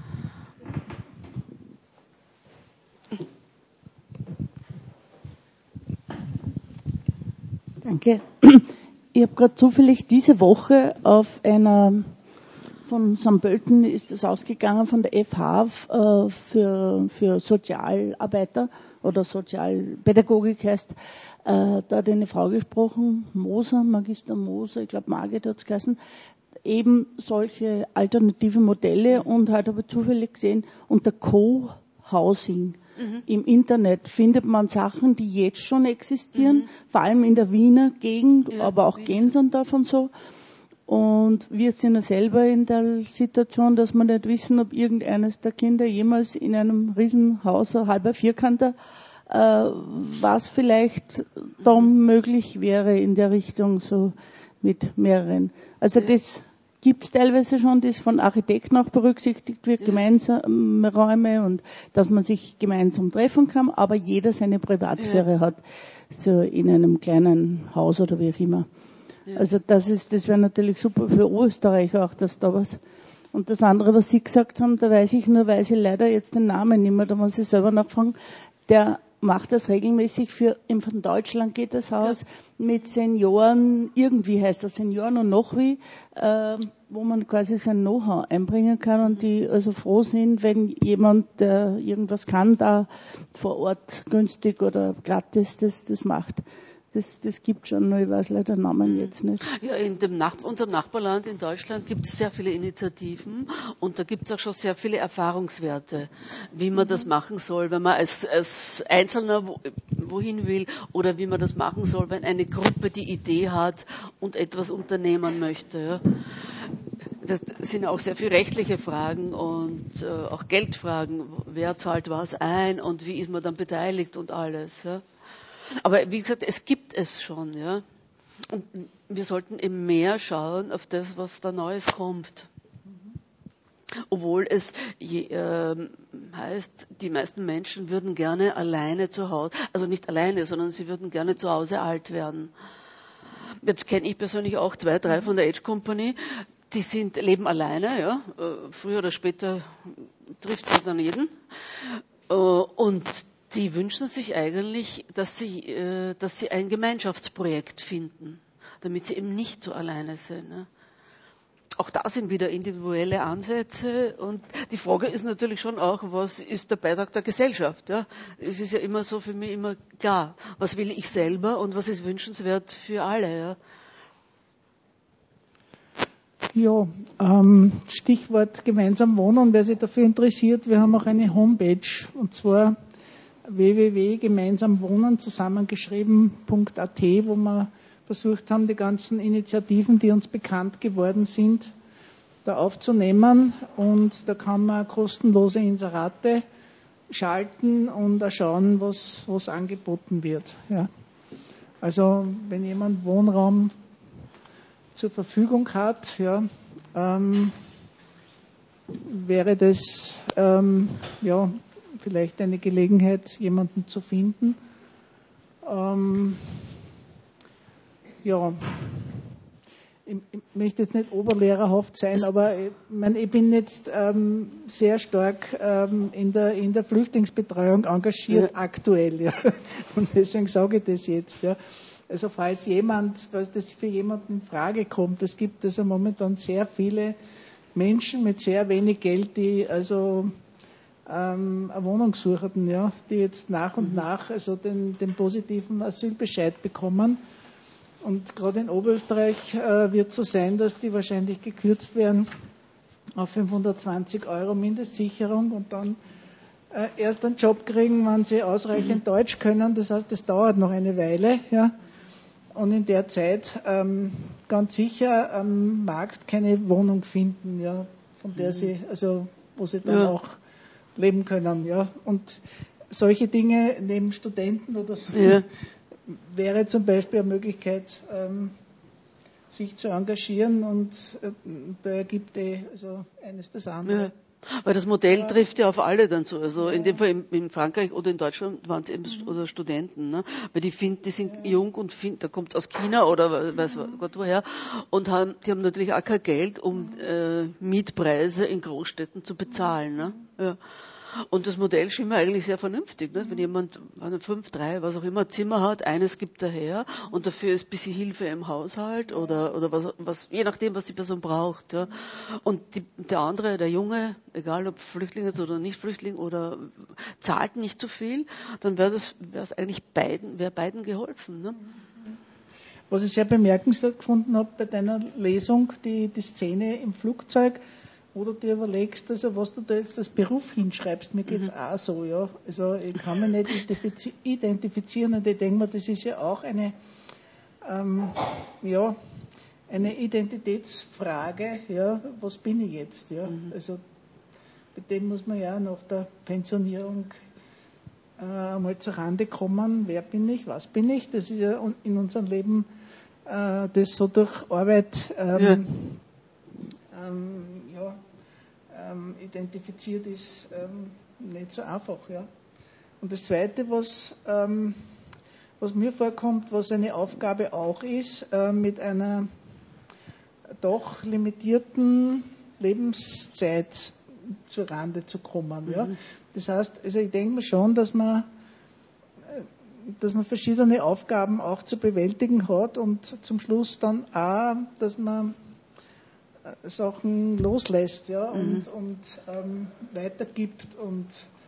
Speaker 7: Danke. Ich habe gerade zufällig diese Woche auf einer von Sankt Pölten ist es ausgegangen, von der F H äh, für, für Sozialarbeiter oder Sozialpädagogik heißt. Äh, da hat eine Frau gesprochen, Moser, Magister Moser, ich glaube Margit hat es geheißen, eben solche alternative Modelle und hat aber zufällig gesehen, unter Co-Housing mhm. im Internet findet man Sachen, die jetzt schon existieren, mhm. vor allem in der Wiener Gegend, ja, aber auch Gensendorf und so. Und wir sind ja selber in der Situation, dass wir nicht wissen, ob irgendeines der Kinder jemals in einem Riesenhaus, so halber Vierkanter, äh, was vielleicht da möglich wäre in der Richtung, so mit mehreren. Also das gibt's teilweise schon, das von Architekten auch berücksichtigt wird, gemeinsame Räume und dass man sich gemeinsam treffen kann, aber jeder seine Privatsphäre hat, so in einem kleinen Haus oder wie auch immer. Also das ist, das wäre natürlich super für Österreich auch, dass da was. Und das andere, was Sie gesagt haben, da weiß ich nur, weiß ich leider jetzt den Namen nicht mehr, da muss ich selber nachfragen. Der macht das regelmäßig für, von Deutschland geht das aus, ja. mit Senioren, irgendwie heißt das Senioren und noch wie, äh, wo man quasi sein Know-how einbringen kann und die also froh sind, wenn jemand, der irgendwas kann, da vor Ort günstig oder gratis das, das macht. Das, das gibt schon, nur ich weiß leider den Namen jetzt nicht.
Speaker 2: Ja, in dem Nach- unserem Nachbarland in Deutschland gibt es sehr viele Initiativen und da gibt es auch schon sehr viele Erfahrungswerte, wie man das machen soll, wenn man als, als Einzelner wo, wohin will oder wie man das machen soll, wenn eine Gruppe die Idee hat und etwas unternehmen möchte. Ja. Das sind auch sehr viele rechtliche Fragen und äh, auch Geldfragen. Wer zahlt was ein und wie ist man dann beteiligt und alles. Ja. Aber wie gesagt, es gibt es schon, ja. Und wir sollten eben mehr schauen auf das, was da Neues kommt. Obwohl es je, äh, heißt, die meisten Menschen würden gerne alleine zu Hause, also nicht alleine, sondern sie würden gerne zu Hause alt werden. Jetzt kenne ich persönlich auch zwei, drei von der Age Company, die sind, leben alleine, ja. Äh, früher oder später trifft sie dann jeden. Äh, und die wünschen sich eigentlich, dass sie, äh, dass sie ein Gemeinschaftsprojekt finden, damit sie eben nicht so alleine sind. Ne? Auch da sind wieder individuelle Ansätze und die Frage ist natürlich schon auch, was ist der Beitrag der Gesellschaft? Ja? Es ist ja immer so für mich immer klar, was will ich selber und was ist wünschenswert für alle. Ja,
Speaker 1: ja ähm, Stichwort gemeinsam wohnen, wer sich dafür interessiert, wir haben auch eine Homepage und zwar w w w punkt gemeinsamwohnen zusammengeschrieben punkt a t, wo wir versucht haben, die ganzen Initiativen, die uns bekannt geworden sind, da aufzunehmen. Und da kann man kostenlose Inserate schalten und auch schauen, was, was angeboten wird. Ja. Also wenn jemand Wohnraum zur Verfügung hat, ja, ähm, wäre das ähm, ja, vielleicht eine Gelegenheit, jemanden zu finden. Ähm, ja, ich, ich möchte jetzt nicht oberlehrerhaft sein, aber ich, mein, ich bin jetzt ähm, sehr stark ähm, in, der, in der Flüchtlingsbetreuung engagiert, ja. aktuell. Ja. Und deswegen sage ich das jetzt. Ja. Also falls jemand, was das für jemanden in Frage kommt, es gibt also momentan sehr viele Menschen mit sehr wenig Geld, die also ähm, eine Wohnung suchen, ja, die jetzt nach und mhm. nach also den, den positiven Asylbescheid bekommen. Und gerade in Oberösterreich äh, wird es so sein, dass die wahrscheinlich gekürzt werden auf fünfhundertzwanzig Euro Mindestsicherung und dann äh, erst einen Job kriegen, wenn sie ausreichend mhm. Deutsch können. Das heißt, das dauert noch eine Weile, ja. Und in der Zeit ähm, ganz sicher am Markt keine Wohnung finden, ja, von der sie, also wo sie dann ja. auch leben können, ja. Und solche Dinge neben Studenten oder so ja. wäre zum Beispiel eine Möglichkeit, ähm, sich zu engagieren und äh, da ergibt eh also eines das andere. Ja.
Speaker 2: Weil das Modell ja. trifft ja auf alle dann zu. Also ja. in dem Fall in, in Frankreich oder in Deutschland waren es eben mhm. oder Studenten, ne? Weil die finden, die sind ja. jung und find, da kommt aus China oder weiß mhm. Gott woher und haben, die haben natürlich auch kein Geld, um äh, Mietpreise in Großstädten zu bezahlen, ne? Ja. Und das Modell schien mir eigentlich sehr vernünftig, ne? Wenn jemand eine fünf, drei, was auch immer Zimmer hat, eines gibt er her und dafür ist ein bisschen Hilfe im Haushalt oder oder was, was je nachdem, was die Person braucht. Ja? Und die, der andere, der Junge, egal ob Flüchtling ist oder nicht Flüchtling oder zahlt nicht zu viel, dann wäre das wäre es eigentlich beiden wäre beiden geholfen. Ne?
Speaker 1: Was ich sehr bemerkenswert gefunden habe bei deiner Lesung, die die Szene im Flugzeug, wo du dir überlegst, also was du da jetzt als Beruf hinschreibst. Mir geht's mhm. auch so, ja. Also ich kann mich nicht identifizieren und ich denke mir, das ist ja auch eine, ähm, ja, eine Identitätsfrage, ja, was bin ich jetzt, ja. Mhm. Also bei dem muss man ja nach der Pensionierung äh, einmal zur Rande kommen. Wer bin ich, was bin ich? Das ist ja in unserem Leben, äh, das so durch Arbeit ähm, ja. Ähm, ja, ähm, identifiziert ist, ähm, nicht so einfach. Ja. Und das Zweite, was, ähm, was mir vorkommt, was eine Aufgabe auch ist, äh, mit einer doch limitierten Lebenszeit zur Rande zu kommen. Mhm. Ja. Das heißt, also ich denke mir schon, dass man, dass man verschiedene Aufgaben auch zu bewältigen hat und zum Schluss dann auch, dass man Sachen loslässt, ja, mhm. und, und ähm, weitergibt und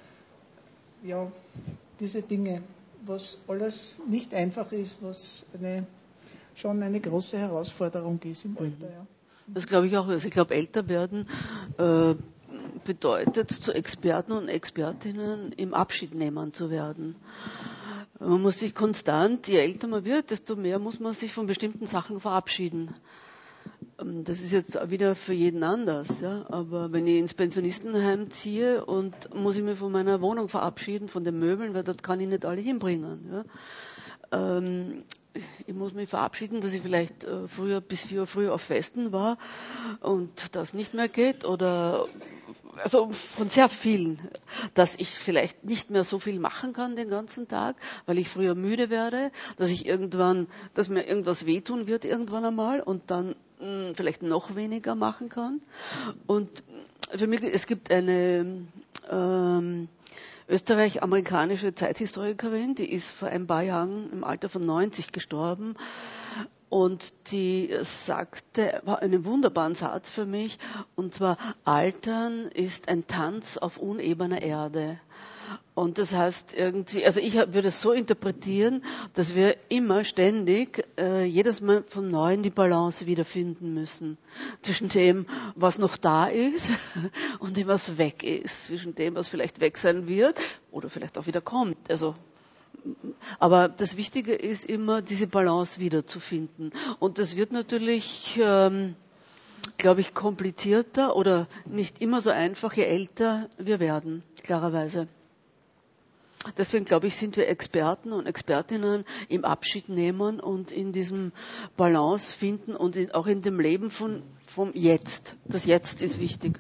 Speaker 1: ja, diese Dinge, was alles nicht einfach ist, was eine, schon eine große Herausforderung ist im Alter. Ja.
Speaker 2: Das glaube ich auch. Also ich glaube, älter werden äh, bedeutet, zu Experten und Expertinnen im Abschied nehmen zu werden. Man muss sich konstant, je älter man wird, desto mehr muss man sich von bestimmten Sachen verabschieden. Das ist jetzt wieder für jeden anders, ja. Aber wenn ich ins Pensionistenheim ziehe und muss ich mich von meiner Wohnung verabschieden, von den Möbeln, weil dort kann ich nicht alle hinbringen, ja. Ähm, ich muss mich verabschieden, dass ich vielleicht äh, früher bis vier Uhr früh auf Festen war und das nicht mehr geht oder also von sehr vielen, dass ich vielleicht nicht mehr so viel machen kann den ganzen Tag, weil ich früher müde werde, dass ich irgendwann, dass mir irgendwas wehtun wird irgendwann einmal und dann mh, vielleicht noch weniger machen kann. Und für mich, es gibt eine ähm, österreich-amerikanische Zeithistorikerin, die ist vor ein paar Jahren im Alter von neunzig gestorben und die sagte, war einen wunderbaren Satz für mich, und zwar: Altern ist ein Tanz auf unebener Erde. Und das heißt irgendwie, also ich würde es so interpretieren, dass wir immer ständig, äh, jedes Mal von Neuem die Balance wiederfinden müssen. Zwischen dem, was noch da ist und dem, was weg ist. Zwischen dem, was vielleicht weg sein wird oder vielleicht auch wieder kommt. Also, aber das Wichtige ist immer, diese Balance wiederzufinden. Und das wird natürlich, ähm, glaube ich, komplizierter oder nicht immer so einfach, je älter wir werden, klarerweise. Deswegen, glaube ich, sind wir Experten und Expertinnen im Abschied nehmen und in diesem Balance finden und in, auch in dem Leben von, vom Jetzt. Das Jetzt ist wichtig.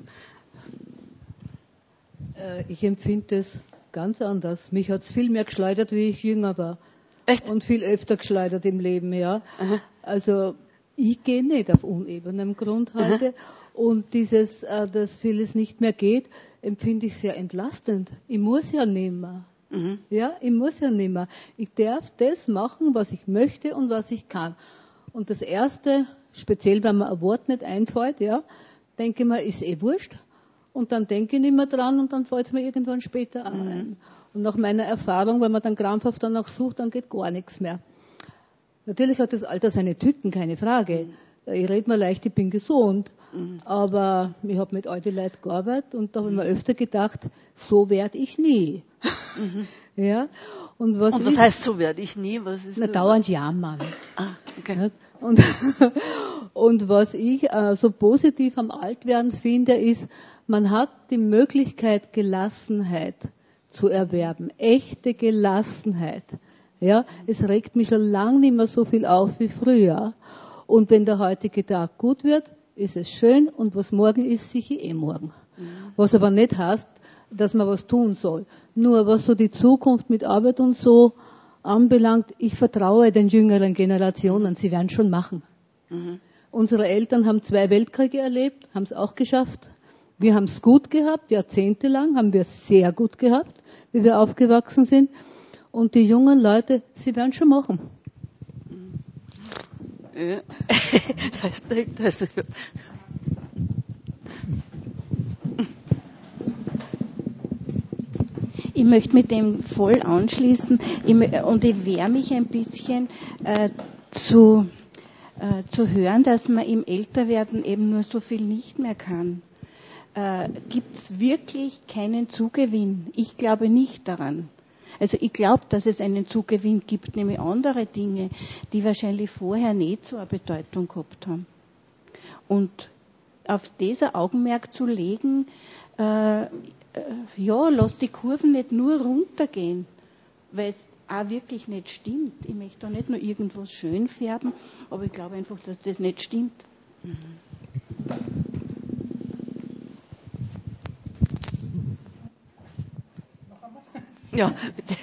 Speaker 4: Äh, ich empfinde es ganz anders. Mich hat es viel mehr geschleudert, wie ich jünger war.
Speaker 2: Echt?
Speaker 4: Und viel öfter geschleudert im Leben, ja. Aha. Also ich gehe nicht auf unebenem Grund heute. Aha. Und dieses, äh, dass vieles nicht mehr geht, empfinde ich sehr entlastend. Ich muss ja nicht mehr.
Speaker 2: Mhm.
Speaker 8: Ja, ich muss ja nicht mehr. Ich darf das machen, was ich möchte und was ich kann. Und das Erste, speziell wenn mir ein Wort nicht einfällt, ja, denke ich mir, ist eh wurscht. Und dann denke ich nicht mehr dran und dann fällt es mir irgendwann später mhm. ein. Und nach meiner Erfahrung, wenn man dann krampfhaft danach sucht, dann geht gar nichts mehr. Natürlich hat das Alter seine Tücken, keine Frage. Mhm. Ich rede mir leicht, ich bin gesund. Mhm. Aber ich habe mit alten Leuten gearbeitet und da habe ich mir öfter gedacht, so werde ich nie. Mhm. Ja? Und was,
Speaker 2: und was heißt, so werde ich nie? Was ist
Speaker 8: na,
Speaker 2: das?
Speaker 8: Dauernd jammern.
Speaker 2: Ah, okay.
Speaker 8: Ja? Und, und was ich äh, so positiv am Altwerden finde, ist, man hat die Möglichkeit, Gelassenheit zu erwerben. Echte Gelassenheit. Ja, es regt mich schon lange nicht mehr so viel auf wie früher. Und wenn der heutige Tag gut wird, ist es schön. Und was morgen ist, sicher eh morgen. Mhm. Was aber nicht heißt, dass man was tun soll. Nur was so die Zukunft mit Arbeit und so anbelangt, ich vertraue den jüngeren Generationen. Sie werden schon machen. Mhm. Unsere Eltern haben zwei Weltkriege erlebt, haben es auch geschafft. Wir haben es gut gehabt, jahrzehntelang haben wir es sehr gut gehabt, wie wir aufgewachsen sind. Und die jungen Leute, sie werden schon machen.
Speaker 2: Ja. Das denkt also.
Speaker 9: Ich möchte mit dem voll anschließen ich, und ich wehre mich ein bisschen äh, zu, äh, zu hören, dass man im Älterwerden eben nur so viel nicht mehr kann. Äh, gibt es wirklich keinen Zugewinn? Ich glaube nicht daran. Also ich glaube, dass es einen Zugewinn gibt, nämlich andere Dinge, die wahrscheinlich vorher nicht so eine Bedeutung gehabt haben. Und auf dieser Augenmerk zu legen, äh, äh, ja, lass die Kurven nicht nur runtergehen, weil es auch wirklich nicht stimmt. Ich möchte da nicht nur irgendwas schön färben, aber ich glaube einfach, dass das nicht stimmt. Mhm.
Speaker 2: Ja, bitte.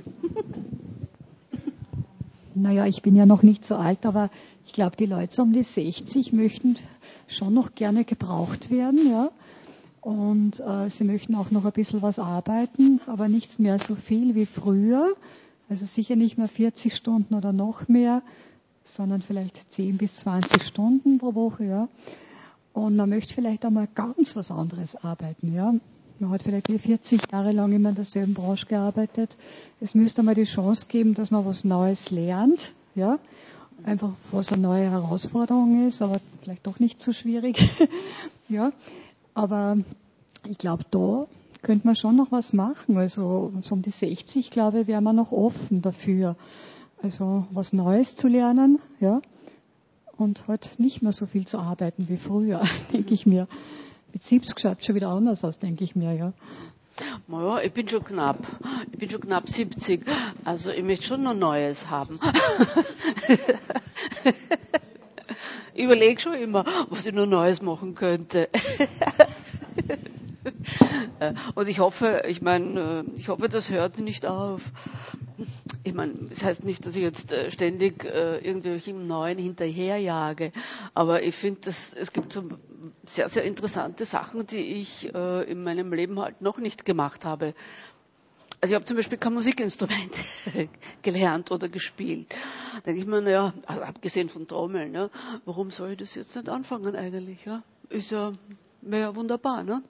Speaker 5: Naja, ich bin ja noch nicht so alt, aber ich glaube, die Leute so um die sechzig möchten schon noch gerne gebraucht werden, ja. Und äh, sie möchten auch noch ein bisschen was arbeiten, aber nicht mehr so viel wie früher. Also sicher nicht mehr vierzig Stunden oder noch mehr, sondern vielleicht zehn bis zwanzig Stunden pro Woche, ja. Und man möchte vielleicht auch mal ganz was anderes arbeiten, ja. Man hat vielleicht vierzig Jahre lang immer in derselben Branche gearbeitet. Es müsste mal die Chance geben, dass man was Neues lernt, ja. Einfach, was eine neue Herausforderung ist, aber vielleicht doch nicht so schwierig, ja. Aber ich glaube, da könnte man schon noch was machen. Also, so um die sechzig, glaube ich, wäre man noch offen dafür. Also, was Neues zu lernen, ja. Und halt nicht mehr so viel zu arbeiten wie früher, denke ich mir. Mit siebzig schaut schon wieder anders aus, denke ich mir, ja.
Speaker 2: Naja, ich bin schon knapp. Ich bin schon knapp siebzig. Also ich möchte schon noch Neues haben. Ich überlege schon immer, was ich noch Neues machen könnte. Und ich hoffe, ich meine, ich hoffe, das hört nicht auf. Ich meine, das heißt nicht, dass ich jetzt ständig irgendwelchen Neuen hinterherjage, aber ich finde, es gibt so sehr, sehr interessante Sachen, die ich äh, in meinem Leben halt noch nicht gemacht habe. Also ich habe zum Beispiel kein Musikinstrument gelernt oder gespielt. Da denke ich mir, naja, also abgesehen von Trommeln, ja, warum soll ich das jetzt nicht anfangen eigentlich? Ja? Ist ja, wäre ja wunderbar, ne?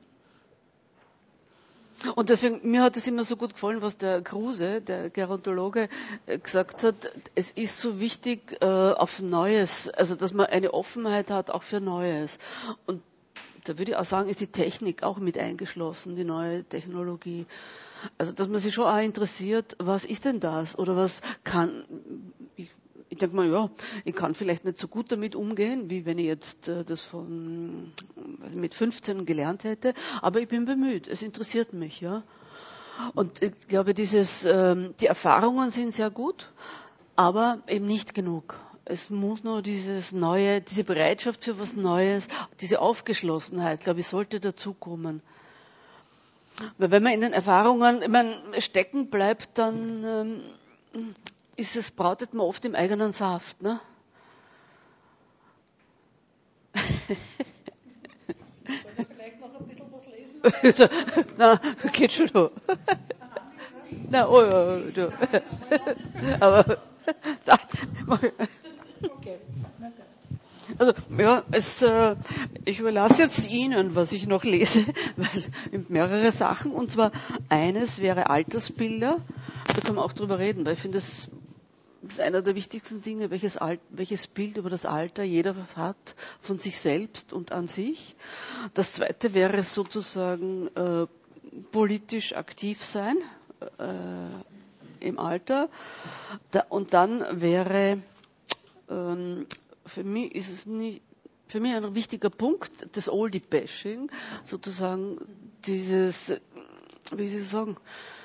Speaker 2: Und deswegen, mir hat es immer so gut gefallen, was der Kruse, der Gerontologe, gesagt hat, es ist so wichtig äh, auf Neues, also dass man eine Offenheit hat auch für Neues. Und da würde ich auch sagen, ist die Technik auch mit eingeschlossen, die neue Technologie. Also dass man sich schon auch interessiert, was ist denn das? Oder was kann, ich, ich denke mal, ja, ich kann vielleicht nicht so gut damit umgehen, wie wenn ich jetzt äh, das von also mit fünfzehn gelernt hätte, aber ich bin bemüht, es interessiert mich, ja. Und ich glaube, dieses, ähm, die Erfahrungen sind sehr gut, aber eben nicht genug. Es muss nur dieses Neue, diese Bereitschaft für was Neues, diese Aufgeschlossenheit, glaube ich, sollte dazukommen. Weil wenn man in den Erfahrungen, ich meine, stecken bleibt, dann ähm, ist es, brautet man oft im eigenen Saft, ne?
Speaker 8: Soll ich vielleicht noch ein bisschen was lesen?
Speaker 2: Na, geht schon noch. Na, oh, oh, du. Aber, da, also, ja, es, äh, ich überlasse jetzt Ihnen, was ich noch lese, weil mehrere Sachen, und zwar eines wäre Altersbilder, da können wir auch drüber reden, weil ich finde, das ist einer der wichtigsten Dinge, welches, Alt, welches Bild über das Alter jeder hat von sich selbst und an sich. Das zweite wäre sozusagen äh, politisch aktiv sein äh, im Alter. Da, und dann wäre, ähm, für mich ist es nicht, für mich ein wichtiger Punkt, das Oldie-Bashing, sozusagen dieses, wie soll ich sagen,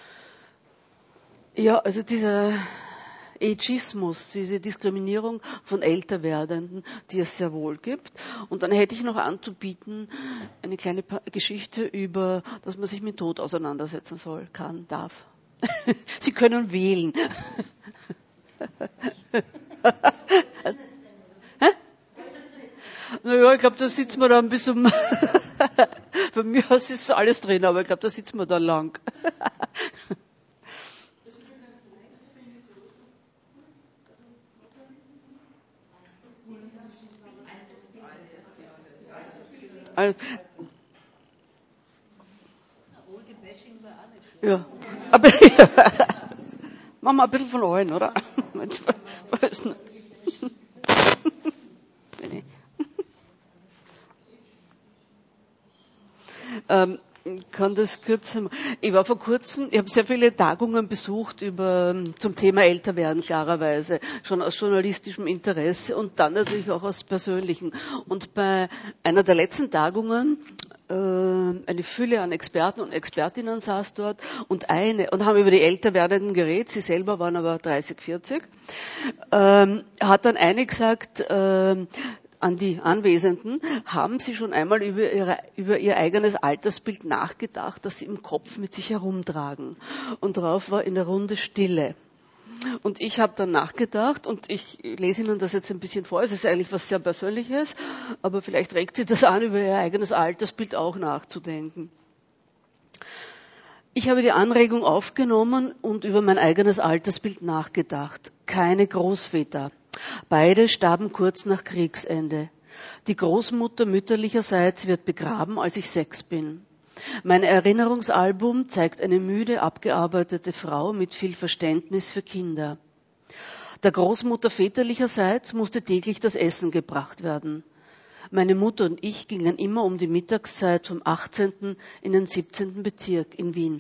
Speaker 2: ja, also dieser Ageismus, diese Diskriminierung von Älterwerdenden, die es sehr wohl gibt. Und dann hätte ich noch anzubieten eine kleine pa- Geschichte über, dass man sich mit Tod auseinandersetzen soll, kann, darf. Sie können wählen. Hä? Naja, ich glaube, da sitzen wir da ein bisschen, bei mir ist alles drin, aber ich glaube, da sitzen wir da lang. Also, ja, aber ja, machen wir ein bisschen von allen, oder? ähm, kann das kürzer. Ich war vor kurzem, ich habe sehr viele Tagungen besucht über zum Thema Älterwerden, klarerweise, schon aus journalistischem Interesse und dann natürlich auch aus persönlichem. Und bei einer der letzten Tagungen äh, eine Fülle an Experten und Expertinnen saß dort und eine und haben über die Älterwerdenden geredet. Sie selber waren aber dreißig, vierzig. Ähm, hat dann eine gesagt, äh, an die Anwesenden, haben Sie schon einmal über, ihre, über Ihr eigenes Altersbild nachgedacht, das Sie im Kopf mit sich herumtragen? Und darauf war in der Runde Stille. Und ich habe dann nachgedacht und ich lese Ihnen das jetzt ein bisschen vor. Es ist eigentlich was sehr Persönliches, aber vielleicht regt Sie das an, über Ihr eigenes Altersbild auch nachzudenken. Ich habe die Anregung aufgenommen und über mein eigenes Altersbild nachgedacht. Keine Großväter. Beide starben kurz nach Kriegsende. Die Großmutter mütterlicherseits wird begraben, als ich sechs bin. Mein Erinnerungsalbum zeigt eine müde, abgearbeitete Frau mit viel Verständnis für Kinder. Der Großmutter väterlicherseits musste täglich das Essen gebracht werden. Meine Mutter und ich gingen immer um die Mittagszeit vom achtzehnten in den siebzehnten Bezirk in Wien.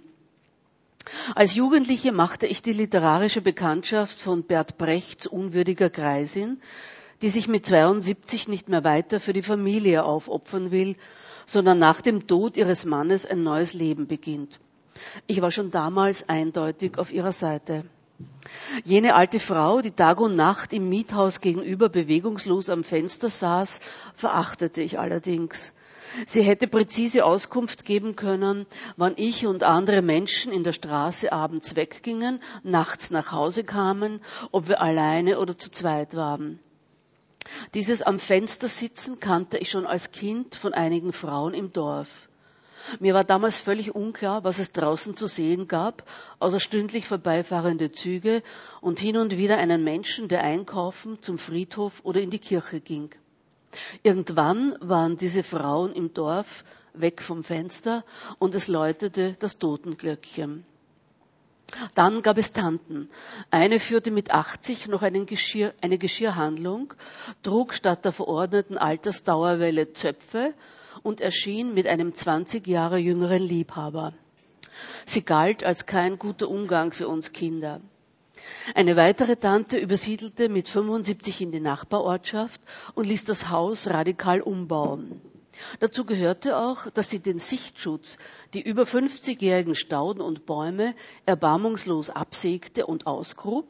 Speaker 2: Als Jugendliche machte ich die literarische Bekanntschaft von Bert Brechts unwürdiger Greisin, die sich mit zweiundsiebzig nicht mehr weiter für die Familie aufopfern will, sondern nach dem Tod ihres Mannes ein neues Leben beginnt. Ich war schon damals eindeutig auf ihrer Seite. Jene alte Frau, die Tag und Nacht im Miethaus gegenüber bewegungslos am Fenster saß, verachtete ich allerdings. Sie hätte präzise Auskunft geben können, wann ich und andere Menschen in der Straße abends weggingen, nachts nach Hause kamen, ob wir alleine oder zu zweit waren. Dieses am Fenster sitzen kannte ich schon als Kind von einigen Frauen im Dorf. Mir war damals völlig unklar, was es draußen zu sehen gab, außer stündlich vorbeifahrende Züge und hin und wieder einen Menschen, der einkaufen, zum Friedhof oder in die Kirche ging. Irgendwann waren diese Frauen im Dorf weg vom Fenster und es läutete das Totenglöckchen. Dann gab es Tanten. Eine führte mit achtzig noch einen Geschirr, eine Geschirrhandlung, trug statt der verordneten Altersdauerwelle Zöpfe und erschien mit einem zwanzig Jahre jüngeren Liebhaber. Sie galt als kein guter Umgang für uns Kinder. Eine weitere Tante übersiedelte mit fünfundsiebzig in die Nachbarortschaft und ließ das Haus radikal umbauen. Dazu gehörte auch, dass sie den Sichtschutz, die über fünfzigjährigen Stauden und Bäume, erbarmungslos absägte und ausgrub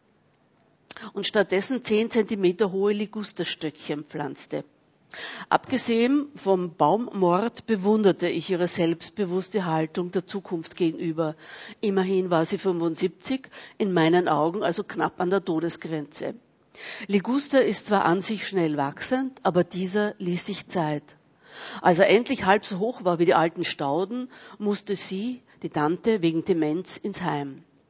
Speaker 2: und stattdessen zehn Zentimeter hohe Ligusterstöckchen pflanzte. Abgesehen vom Baummord bewunderte ich ihre selbstbewusste Haltung der Zukunft gegenüber. Immerhin war sie fünfundsiebzig, in meinen Augen also knapp an der Todesgrenze. Liguster ist zwar an sich schnell wachsend, aber dieser ließ sich Zeit. Als er endlich halb so hoch war wie die alten Stauden, musste sie, die Tante, wegen Demenz ins Heim.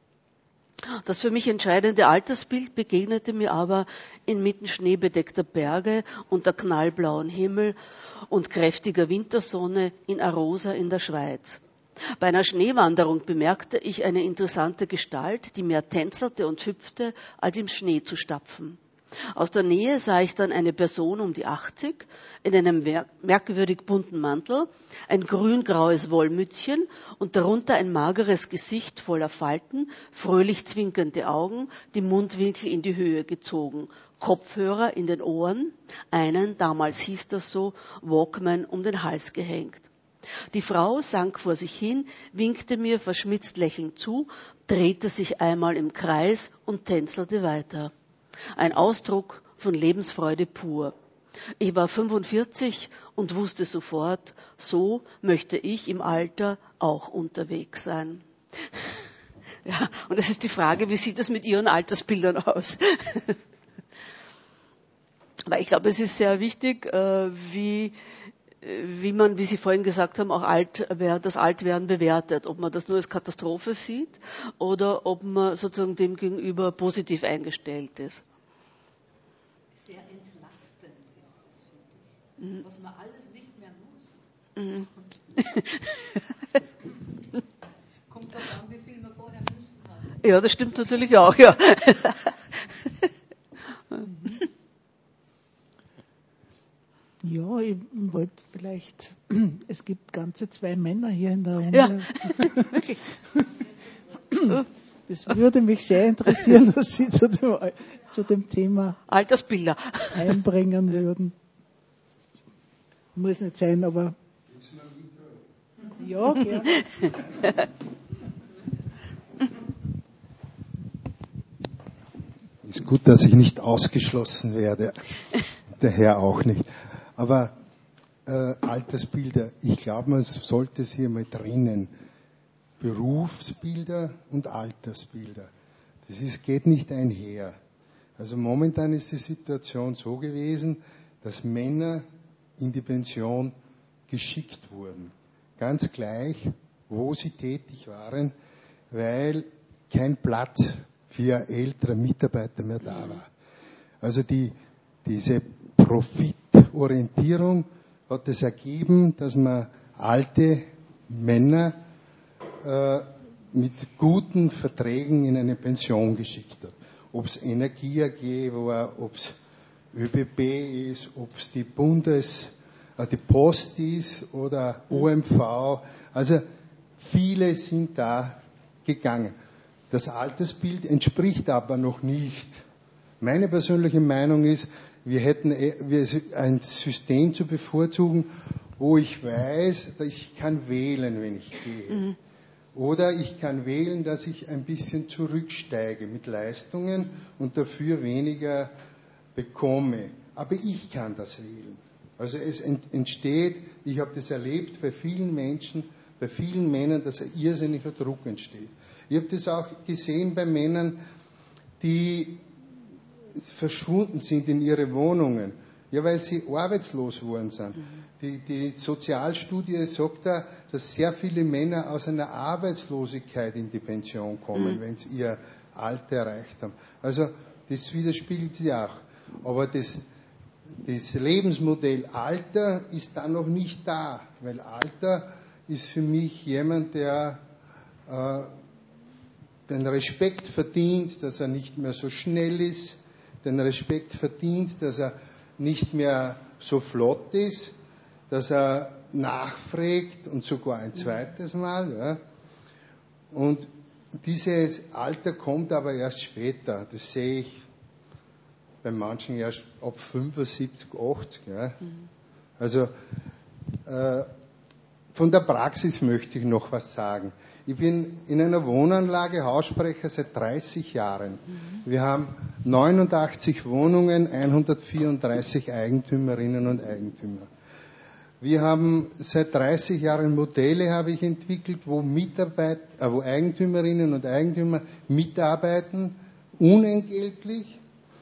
Speaker 2: Das für mich entscheidende Altersbild begegnete mir aber inmitten schneebedeckter Berge unter knallblauem Himmel und kräftiger Wintersonne in Arosa in der Schweiz. Bei einer Schneewanderung bemerkte ich eine interessante Gestalt, die mehr tänzelte und hüpfte, als im Schnee zu stapfen. Aus der Nähe sah ich dann eine Person um die achtzig, in einem merkwürdig bunten Mantel, ein grün-graues Wollmützchen und darunter ein mageres Gesicht voller Falten, fröhlich zwinkernde Augen, die Mundwinkel in die Höhe gezogen, Kopfhörer in den Ohren, einen, damals hieß das so, Walkman um den Hals gehängt. Die Frau sank vor sich hin, winkte mir verschmitzt lächelnd zu, drehte sich einmal im Kreis und tänzelte weiter. Ein Ausdruck von Lebensfreude pur. Ich war fünfundvierzig und wusste sofort, so möchte ich im Alter auch unterwegs sein. Ja, und es ist die Frage, wie sieht es mit Ihren Altersbildern aus? Weil ich glaube, es ist sehr wichtig, wie, wie man, wie Sie vorhin gesagt haben, auch alt, das Altwerden bewertet. Ob man das nur als Katastrophe sieht oder ob man sozusagen dem gegenüber positiv eingestellt ist.
Speaker 8: Sehr entlastend ist das, mhm. Was man alles nicht mehr muss.
Speaker 2: Mhm.
Speaker 8: Kommt doch an, wie viel man vorher müssen hat.
Speaker 2: Ja, das stimmt natürlich auch, ja.
Speaker 1: Mhm. Ja, ich wollte vielleicht, es gibt ganze zwei Männer hier in der Runde.
Speaker 2: Ja, wirklich.
Speaker 1: Das würde mich sehr interessieren, was Sie zu dem, zu dem Thema
Speaker 2: Altersbilder
Speaker 1: einbringen würden. Muss nicht sein, aber ja, gerne.
Speaker 10: Ist gut, dass ich nicht ausgeschlossen werde, der Herr auch nicht. Aber äh, Altersbilder, ich glaube, man sollte sie einmal trennen. Berufsbilder und Altersbilder. Das ist, geht nicht einher. Also momentan ist die Situation so gewesen, dass Männer in die Pension geschickt wurden. Ganz gleich, wo sie tätig waren, weil kein Platz für ältere Mitarbeiter mehr da war. Also die, diese Profitorientierung hat es ergeben, dass man alte Männer äh, mit guten Verträgen in eine Pension geschickt hat. Ob es Energie A G war, ob es Ö B B ist, ob es die Bundes, äh, die Post ist oder O M V. Also viele sind da gegangen. Das Altersbild entspricht aber noch nicht. Meine persönliche Meinung ist, wir hätten ein System zu bevorzugen, wo ich weiß, dass ich kann wählen, wenn ich gehe. Mhm. Oder ich kann wählen, dass ich ein bisschen zurücksteige mit Leistungen und dafür weniger bekomme. Aber ich kann das wählen. Also es entsteht, ich habe das erlebt bei vielen Menschen, bei vielen Männern, dass ein irrsinniger Druck entsteht. Ich habe das auch gesehen bei Männern, die verschwunden sind in ihre Wohnungen, ja, weil sie arbeitslos worden sind. Mhm. Die, die Sozialstudie sagt da, dass sehr viele Männer aus einer Arbeitslosigkeit in die Pension kommen, mhm. wenn sie ihr Alter erreicht haben. Also das widerspiegelt sich auch. Aber das, das Lebensmodell Alter ist dann noch nicht da, weil Alter ist für mich jemand, der äh, den Respekt verdient, dass er nicht mehr so schnell ist, den Respekt verdient, dass er nicht mehr so flott ist, dass er nachfragt und sogar ein zweites Mal. Ja. Und dieses Alter kommt aber erst später. Das sehe ich bei manchen erst ab fünfundsiebzig, achtzig. Ja. Also äh, von der Praxis möchte ich noch was sagen. Ich bin in einer Wohnanlage Haussprecher seit dreißig Jahren. Mhm. Wir haben neunundachtzig Wohnungen, hundertvierunddreißig Eigentümerinnen und Eigentümer. Wir haben seit dreißig Jahren Modelle habe ich entwickelt, wo, Mitarbeit, äh, wo Eigentümerinnen und Eigentümer mitarbeiten, unentgeltlich,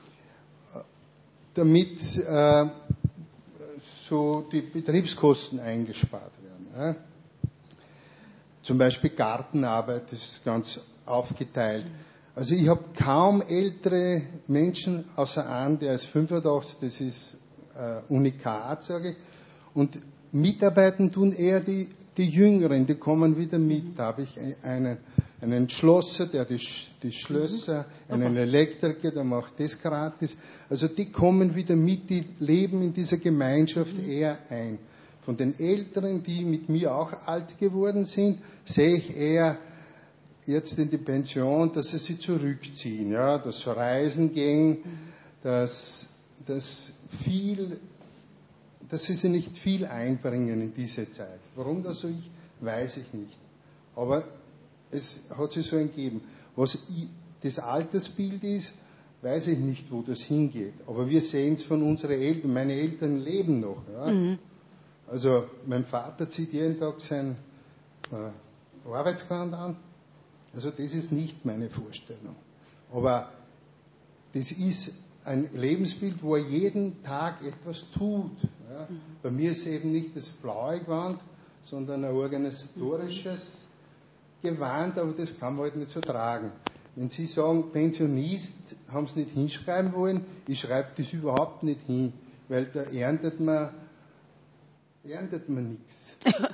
Speaker 10: damit äh, so die Betriebskosten eingespart werden. Ja. Zum Beispiel Gartenarbeit, das ist ganz aufgeteilt. Also ich habe kaum ältere Menschen, außer einen, der ist fünfundachtzig, das ist äh, Unikat, sage ich. Und mitarbeiten tun eher die, die Jüngeren, die kommen wieder mit. Da habe ich einen, einen Schlosser, der die, die Schlösser, einen Elektriker, der macht das gratis. Also die kommen wieder mit, die leben in dieser Gemeinschaft eher ein. Von den Älteren, die mit mir auch alt geworden sind, sehe ich eher jetzt in die Pension, dass sie sich zurückziehen, ja, dass sie reisen gehen, dass, dass viel, dass sie sich nicht viel einbringen in diese Zeit. Warum das so ist, weiß ich nicht. Aber es hat sich so ergeben. Was ich, das Altersbild ist, weiß ich nicht, wo das hingeht. Aber wir sehen es von unseren Eltern. Meine Eltern leben noch. Ja. Mhm. Also mein Vater zieht jeden Tag sein äh, Arbeitsgewand an. Also das ist nicht meine Vorstellung. Aber das ist ein Lebensbild, wo er jeden Tag etwas tut. Ja. Mhm. Bei mir ist eben nicht das blaue Gewand, sondern ein organisatorisches Gewand, aber das kann man halt nicht so tragen. Wenn Sie sagen, Pensionist, haben Sie nicht hinschreiben wollen, ich schreibe das überhaupt nicht hin, weil da erntet man, erntet man nichts.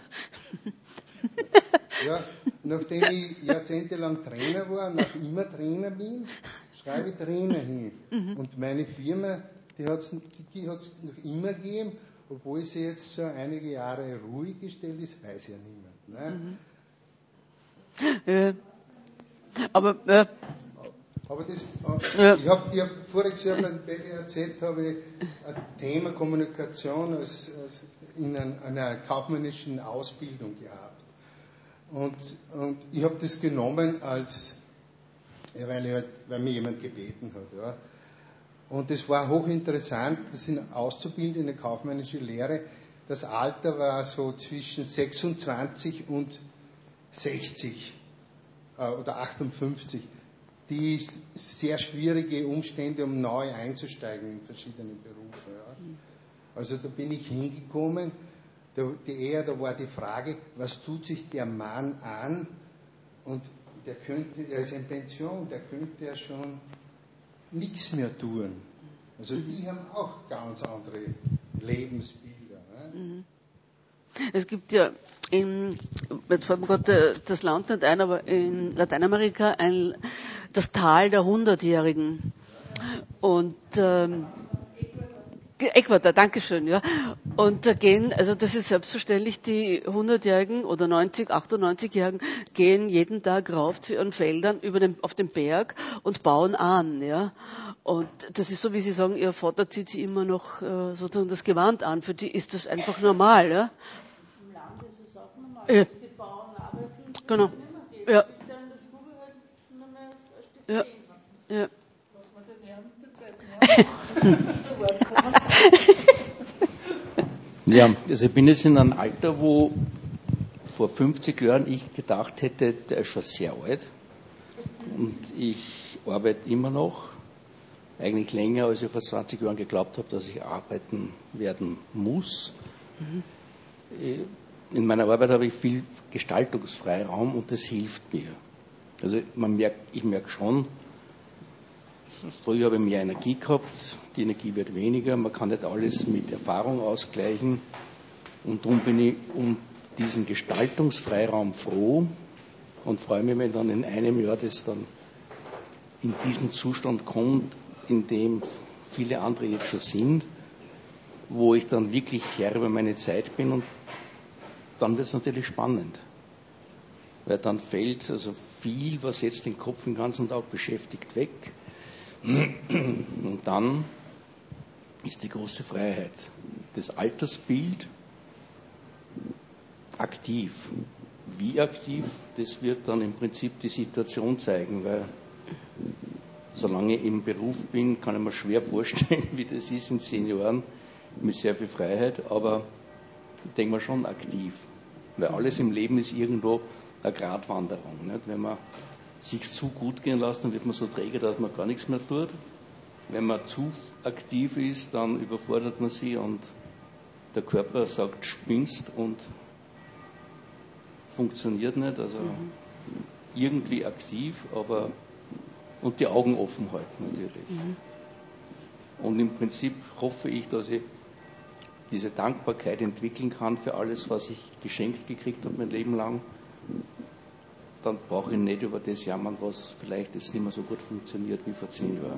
Speaker 10: Ja, nachdem ich jahrzehntelang Trainer war und noch immer Trainer bin, schreibe ich Trainer hin. Mhm. Und meine Firma, die hat es die hat's noch immer gegeben, obwohl sie jetzt schon einige Jahre ruhig gestellt ist, weiß ja niemand. Ne?
Speaker 2: Mhm. Ja. Aber, äh,
Speaker 10: Aber das, äh, ja. ich habe hab voriges Jahr beim B D A Z habe ich ein Thema Kommunikation als, als in ein, einer kaufmännischen Ausbildung gehabt. Und, und ich habe das genommen als, ja, weil, ich halt, weil mir jemand gebeten hat. Ja. Und es war hochinteressant, das sind Auszubildende, eine kaufmännische Lehre. Das Alter war so zwischen sechsundzwanzig und sechzig äh, oder achtundfünfzig. Die sehr schwierige Umstände, um neu einzusteigen in verschiedene Berufe. Ja. Also da bin ich hingekommen. Die eher, da war die Frage, was tut sich der Mann an? Und der könnte, er ist in Pension, der könnte ja schon nichts mehr tun. Also die haben auch ganz andere Lebensbilder. Ne?
Speaker 2: Es gibt ja, in, jetzt fällt mir gerade das Land nicht ein, aber in Lateinamerika ein, das Tal der Hundertjährigen. Und ähm, Ecuador, Dankeschön, ja. Und da gehen, also das ist selbstverständlich, die hundertjährigen oder neunzig, achtundneunzigjährigen gehen jeden Tag rauf zu ihren Feldern über den, auf den Berg und bauen an, ja. Und das ist so, wie Sie sagen, Ihr Vater zieht sie immer noch äh, sozusagen das Gewand an. Für die ist das einfach normal, ja. Im Land ist es auch normal, ja. Dass die Bauern arbeiten, genau. Die ja. Da in der Stube halt nur mehr ein Stück ja. Ja.
Speaker 11: Ja, also ich bin jetzt in einem Alter, wo vor fünfzig Jahren ich gedacht hätte, der ist schon sehr alt und ich arbeite immer noch, eigentlich länger, als ich vor zwanzig Jahren geglaubt habe, dass ich arbeiten werden muss. Mhm. In meiner Arbeit habe ich viel Gestaltungsfreiraum und das hilft mir. Also man merkt, ich merke schon, früher habe ich mehr Energie gehabt, die Energie wird weniger, man kann nicht alles mit Erfahrung ausgleichen und darum bin ich um diesen Gestaltungsfreiraum froh und freue mich, wenn dann in einem Jahr das dann in diesen Zustand kommt, in dem viele andere jetzt schon sind, wo ich dann wirklich Herr über meine Zeit bin und dann wird es natürlich spannend, weil dann fällt also viel, was jetzt den Kopf den ganzen Tag beschäftigt, weg. Und dann ist die große Freiheit. Das Altersbild aktiv. Wie aktiv, das wird dann im Prinzip die Situation zeigen, weil solange ich im Beruf bin, kann ich mir schwer vorstellen, wie das ist in zehn Jahren mit sehr viel Freiheit, aber ich denke mal schon aktiv, weil alles im Leben ist irgendwo eine Gratwanderung. Nicht? Wenn man sich zu gut gehen lässt, dann wird man so träge, dass man gar nichts mehr tut. Wenn man zu aktiv ist, dann überfordert man sich und der Körper sagt, spinnst und funktioniert nicht. Also mhm. irgendwie aktiv, aber und die Augen offen halten natürlich. Mhm. Und im Prinzip hoffe ich, dass ich diese Dankbarkeit entwickeln kann für alles, was ich geschenkt gekriegt habe mein Leben lang. Dann brauche ich nicht über das jammern, was vielleicht jetzt nicht mehr so gut funktioniert wie vor zehn Jahren.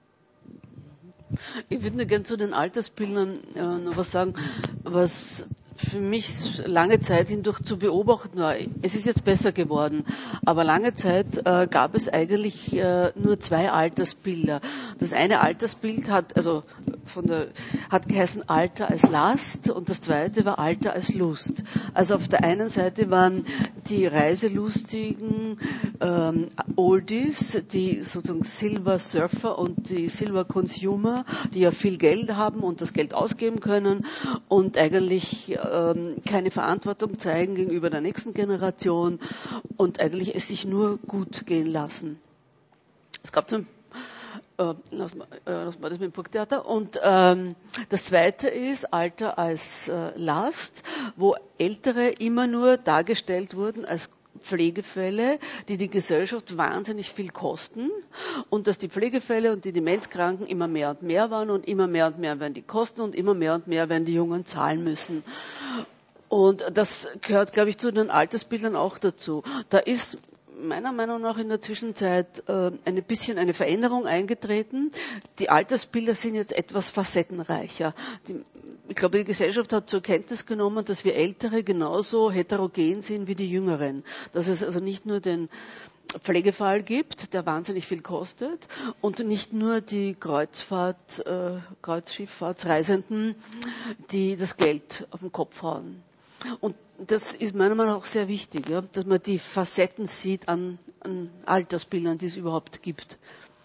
Speaker 2: Ich würde nur gerne zu den Altersbildern äh, noch was sagen, was für mich lange Zeit hindurch zu beobachten war. Es ist jetzt besser geworden, aber lange Zeit äh, gab es eigentlich äh, nur zwei Altersbilder. Das eine Altersbild hat, also von der, hat geheißen Alter als Last und das zweite war Alter als Lust. Also auf der einen Seite waren die reiselustigen ähm, Oldies, die sozusagen Silver Surfer und die Silver Consumer, die ja viel Geld haben und das Geld ausgeben können und eigentlich ähm, keine Verantwortung zeigen gegenüber der nächsten Generation und eigentlich es sich nur gut gehen lassen. Es gab so ein äh, lass mal, äh, lass mal das mit dem Burgtheater. Und ähm, das zweite ist Alter als äh, Last, wo Ältere immer nur dargestellt wurden als Pflegefälle, die die Gesellschaft wahnsinnig viel kosten und dass die Pflegefälle und die Demenzkranken immer mehr und mehr waren und immer mehr und mehr werden die kosten und immer mehr und mehr werden die Jungen zahlen müssen. Und das gehört, glaube ich, zu den Altersbildern auch dazu. Da ist meiner Meinung nach in der Zwischenzeit äh, ein bisschen eine Veränderung eingetreten. Die Altersbilder sind jetzt etwas facettenreicher. Die, ich glaube, die Gesellschaft hat zur Kenntnis genommen, dass wir Ältere genauso heterogen sind wie die Jüngeren. Dass es also nicht nur den Pflegefall gibt, der wahnsinnig viel kostet und nicht nur die Kreuzfahrt, äh, Kreuzschifffahrtsreisenden, die das Geld auf den Kopf hauen. Und das ist meiner Meinung nach auch sehr wichtig, ja, dass man die Facetten sieht an, an Altersbildern, die es überhaupt gibt.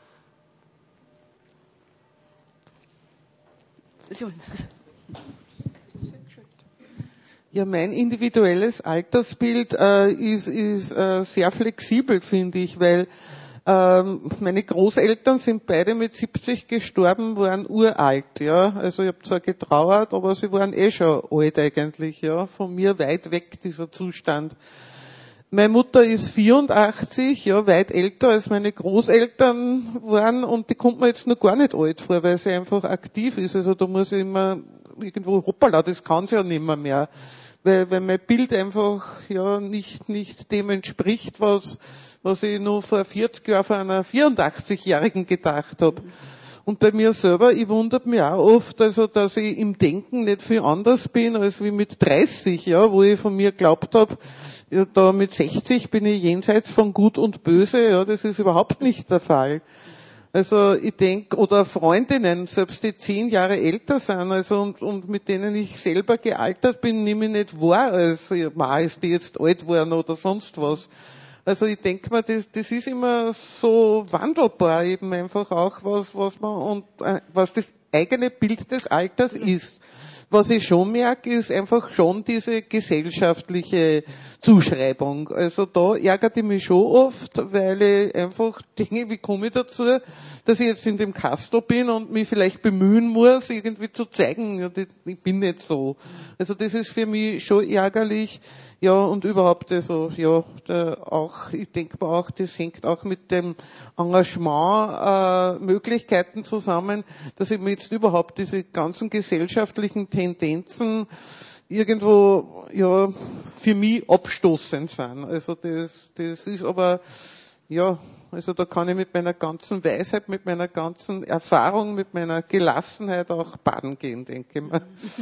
Speaker 12: Ja, mein individuelles Altersbild äh, ist, ist äh, sehr flexibel, finde ich, weil ähm, meine Großeltern sind beide mit siebzig gestorben, waren uralt, ja. Also ich habe zwar getrauert, aber sie waren eh schon alt eigentlich, ja. Von mir weit weg dieser Zustand. Meine Mutter ist vierundachtzig, ja, weit älter als meine Großeltern waren und die kommt mir jetzt noch gar nicht alt vor, weil sie einfach aktiv ist. Also da muss ich immer irgendwo, hoppala, das kann sie ja nimmer mehr. Weil, weil mein Bild einfach, ja, nicht, nicht dem entspricht, was, was ich nur vor vierzig Jahren von einer vierundachtzigjährigen gedacht habe. Und bei mir selber, ich wundert mich auch oft, also, dass ich im Denken nicht viel anders bin, als wie mit dreißig, ja, wo ich von mir glaubt habe, ja, da mit sechzig bin ich jenseits von Gut und Böse, ja, das ist überhaupt nicht der Fall. Also, ich denke, oder Freundinnen, selbst die zehn Jahre älter sind, also, und, und mit denen ich selber gealtert bin, nehme ich nicht wahr, als, ja, ma, ist die jetzt alt worden oder sonst was. Also ich denke mal, das, das ist immer so wandelbar eben einfach auch, was, was man und äh, was das eigene Bild des Alters ist. Was ich schon merke, ist einfach schon diese gesellschaftliche Zuschreibung. Also da ärgert ich mich schon oft, weil ich einfach denke, wie komme ich dazu, dass ich jetzt in dem Kastel bin und mich vielleicht bemühen muss, irgendwie zu zeigen, ja, ich bin nicht so. Also das ist für mich schon ärgerlich. Ja, und überhaupt, also, ja, da auch, ich denke mal auch, das hängt auch mit dem Engagement, äh, Möglichkeiten zusammen, dass ich mir jetzt überhaupt diese ganzen gesellschaftlichen Tendenzen irgendwo, ja, für mich abstoßend sind. Also das, das ist aber, ja, also da kann ich mit meiner ganzen Weisheit, mit meiner ganzen Erfahrung, mit meiner Gelassenheit auch baden gehen, denke ich mal.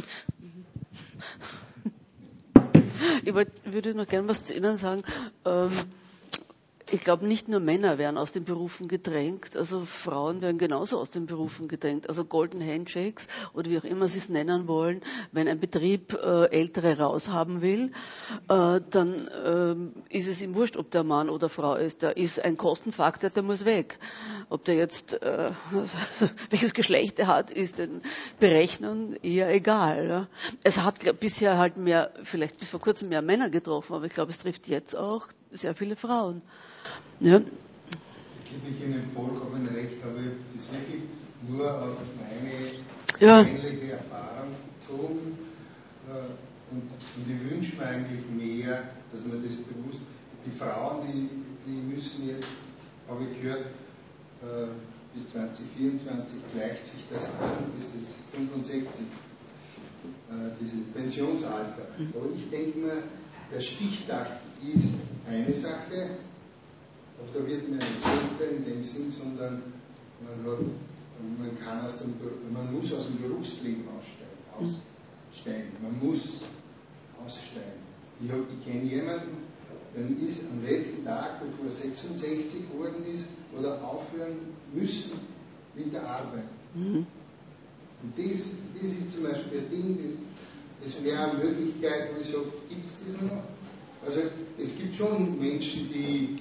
Speaker 2: Ich würde noch gerne was zu Ihnen sagen. Ähm, ich glaube, nicht nur Männer werden aus den Berufen gedrängt, also Frauen werden genauso aus den Berufen gedrängt. Also Golden Handshakes oder wie auch immer Sie es nennen wollen, wenn ein Betrieb äh, Ältere raushaben will, äh, dann äh, ist es ihm wurscht, ob der Mann oder Frau ist. Da ist ein Kostenfaktor, der muss weg. Ob der jetzt, äh, welches Geschlecht er hat, ist den Berechnern eher egal. Ja. Es hat glaub, bisher halt mehr, vielleicht bis vor kurzem mehr Männer getroffen, aber ich glaube, es trifft jetzt auch sehr viele Frauen. Ja.
Speaker 10: Gebe ich Ihnen vollkommen recht, aber ich habe das wirklich nur auf meine
Speaker 2: ja.
Speaker 10: persönliche Erfahrung bezogen. Und, und ich wünsche mir eigentlich mehr, dass man das bewusst, die Frauen, die, die müssen jetzt, habe ich gehört, äh, bis zwanzig vierundzwanzig gleicht sich das an, bis das fünfundsechzig, äh, dieses Pensionsalter. Aber ich denke mir, der Stichtag ist eine Sache, aber da wird man nicht älter in dem Sinn, sondern man, hat, man, kann aus dem, man muss aus dem Berufsleben aussteigen. aussteigen. Man muss aussteigen. Ich, ich kenne jemanden, der ist am letzten Tag, bevor er sechsundsechzig geworden ist, oder aufhören müssen mit der Arbeit. Mhm. Und das, das ist zum Beispiel ein Ding, das wäre eine Möglichkeit, wo ich sage, gibt es das noch? Also es gibt schon Menschen, die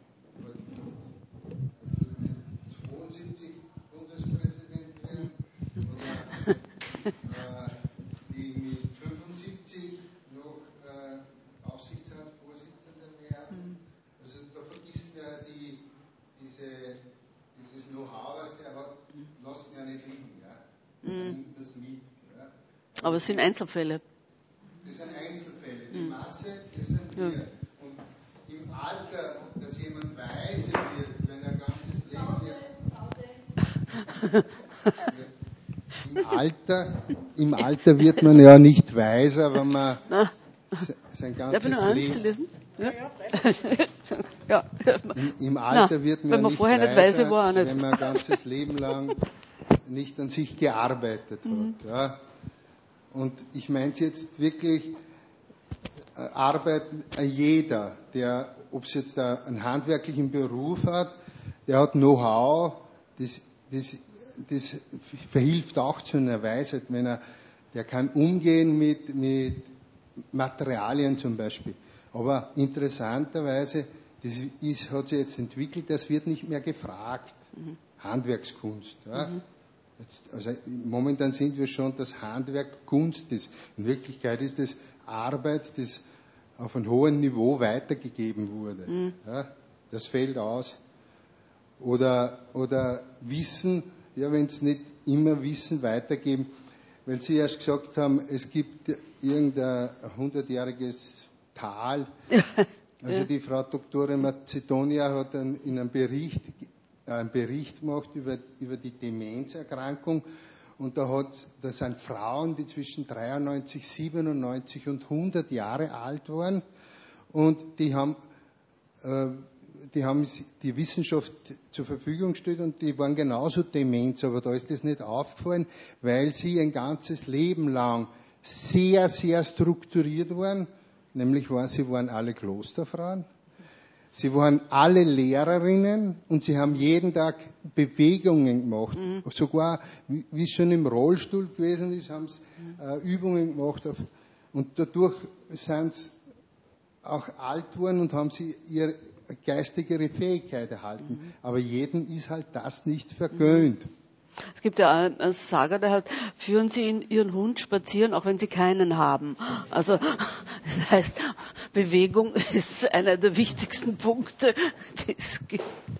Speaker 10: zweiundsiebzig Bundespräsident werden oder äh, die mit fünfundsiebzig noch äh, Aufsichtsratsvorsitzender werden. Also da vergisst man die, diese, dieses Know-how, was der hat, lasst mir ja nicht liegen. Ja? Mhm. Nimmt das mit. Ja?
Speaker 2: Aber es sind Einzelfälle.
Speaker 10: Das sind Einzelfälle. Die Masse, das sind wir. Ja. Und im Alter, dass jemand weise wird, wenn er ganzes Leben wird. Im Alter, Im Alter wird man ja nicht weiser, wenn man Na. sein ganzes
Speaker 2: Darf ich noch
Speaker 10: Leben...
Speaker 2: lesen? Ja. Ja.
Speaker 10: Im, Im Alter Na, wird man,
Speaker 2: wenn man
Speaker 10: nicht
Speaker 2: vorher
Speaker 10: weiser,
Speaker 2: nicht weise war, nicht.
Speaker 10: wenn man ein ganzes Leben lang nicht an sich gearbeitet hat. Mhm. Ja. Und ich meine es jetzt wirklich, äh, arbeitet äh, jeder, der, ob es jetzt äh, einen handwerklichen Beruf hat, der hat Know-how, das, das, das verhilft auch zu einer Weisheit, wenn er, der kann umgehen mit, mit Materialien zum Beispiel. Aber interessanterweise, das ist, hat sich jetzt entwickelt, das wird nicht mehr gefragt. Mhm. Handwerkskunst. Ja. Mhm. Jetzt, also momentan sind wir schon, dass Handwerk Kunst ist. In Wirklichkeit ist es Arbeit, das auf einem hohen Niveau weitergegeben wurde. Mhm. Ja, das fällt aus. Oder, oder Wissen, ja, wenn es nicht immer Wissen weitergeben, weil Sie erst gesagt haben, es gibt irgendein hundertjähriges Tal. Also die Frau Doktorin Macedonia hat in einem Bericht einen Bericht gemacht über, über die Demenzerkrankung und da hat, das sind Frauen, die zwischen dreiundneunzig, siebenundneunzig und hundert Jahre alt waren und die haben, äh, die haben die Wissenschaft zur Verfügung gestellt und die waren genauso Demenz, aber da ist das nicht aufgefallen, weil sie ein ganzes Leben lang sehr, sehr strukturiert waren, nämlich waren, sie waren alle Klosterfrauen. Sie waren alle Lehrerinnen und sie haben jeden Tag Bewegungen gemacht. Mhm. Sogar, wie es schon im Rollstuhl gewesen ist, haben sie äh, Übungen gemacht. Auf, und dadurch sind sie auch alt geworden und haben sie ihre geistigere Fähigkeit erhalten. Mhm. Aber jedem ist halt das nicht vergönnt.
Speaker 2: Mhm. Es gibt ja einen Sager, der hat, führen Sie Ihren Hund spazieren, auch wenn Sie keinen haben. Also, das heißt, Bewegung ist einer der wichtigsten Punkte, die es gibt.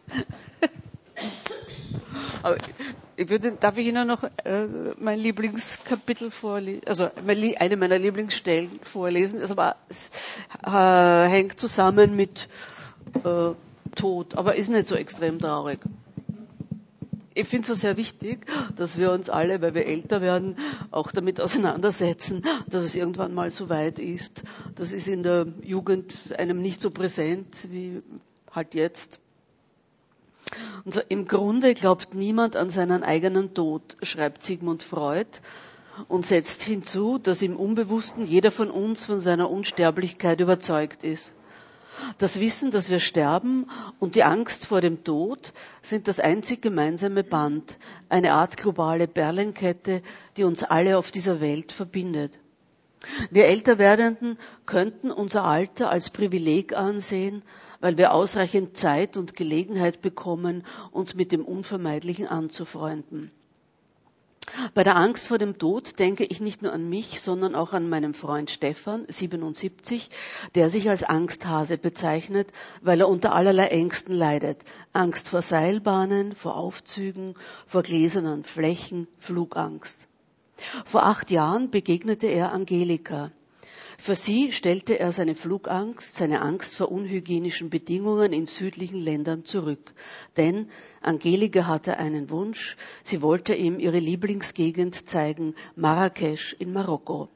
Speaker 2: Aber ich würde, darf ich Ihnen noch äh, mein Lieblingskapitel vorlesen, also eine meiner Lieblingsstellen vorlesen, also, aber es äh, hängt zusammen mit äh, Tod, aber ist nicht so extrem traurig. Ich finde es so sehr wichtig, dass wir uns alle, weil wir älter werden, auch damit auseinandersetzen, dass es irgendwann mal so weit ist. Das ist in der Jugend einem nicht so präsent wie halt jetzt. Und so, im Grunde glaubt niemand an seinen eigenen Tod, schreibt Sigmund Freud und setzt hinzu, dass im Unbewussten jeder von uns von seiner Unsterblichkeit überzeugt ist. Das Wissen, dass wir sterben und die Angst vor dem Tod sind das einzig gemeinsame Band, eine Art globale Perlenkette, die uns alle auf dieser Welt verbindet. Wir älter Werdenden könnten unser Alter als Privileg ansehen, weil wir ausreichend Zeit und Gelegenheit bekommen, uns mit dem Unvermeidlichen anzufreunden. Bei der Angst vor dem Tod denke ich nicht nur an mich, sondern auch an meinen Freund Stefan, siebenundsiebzig, der sich als Angsthase bezeichnet, weil er unter allerlei Ängsten leidet. Angst vor Seilbahnen, vor Aufzügen, vor gläsernen Flächen, Flugangst. Vor acht Jahren begegnete er Angelika. Für sie stellte er seine Flugangst, seine Angst vor unhygienischen Bedingungen in südlichen Ländern zurück. Denn Angelika hatte einen Wunsch, sie wollte ihm ihre Lieblingsgegend zeigen, Marrakesch in Marokko.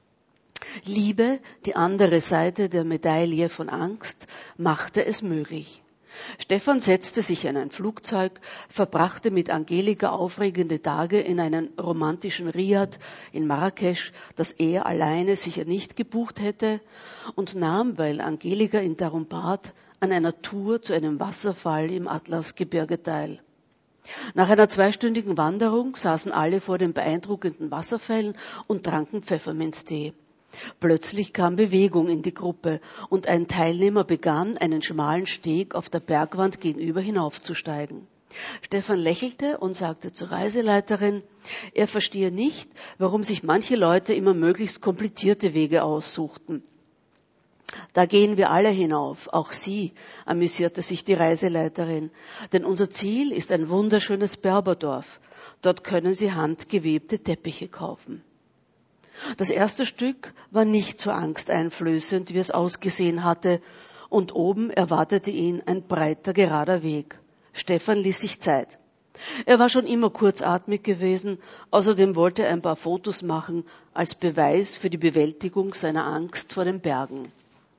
Speaker 2: Liebe, die andere Seite der Medaille von Angst, machte es möglich. Stefan setzte sich in ein Flugzeug, verbrachte mit Angelika aufregende Tage in einem romantischen Riad in Marrakesch, das er alleine sicher nicht gebucht hätte, und nahm, weil Angelika ihn darum bat, an einer Tour zu einem Wasserfall im Atlasgebirge teil. Nach einer zweistündigen Wanderung saßen alle vor den beeindruckenden Wasserfällen und tranken Pfefferminztee. Plötzlich kam Bewegung in die Gruppe und ein Teilnehmer begann, einen schmalen Steg auf der Bergwand gegenüber hinaufzusteigen. Stefan lächelte und sagte zur Reiseleiterin, er verstehe nicht, warum sich manche Leute immer möglichst komplizierte Wege aussuchten. Da gehen wir alle hinauf, auch Sie, amüsierte sich die Reiseleiterin, denn unser Ziel ist ein wunderschönes Berberdorf. Dort können Sie handgewebte Teppiche kaufen. Das erste Stück war nicht so angsteinflößend, wie es ausgesehen hatte, und oben erwartete ihn ein breiter, gerader Weg. Stefan ließ sich Zeit. Er war schon immer kurzatmig gewesen, außerdem wollte er ein paar Fotos machen, als Beweis für die Bewältigung seiner Angst vor den Bergen.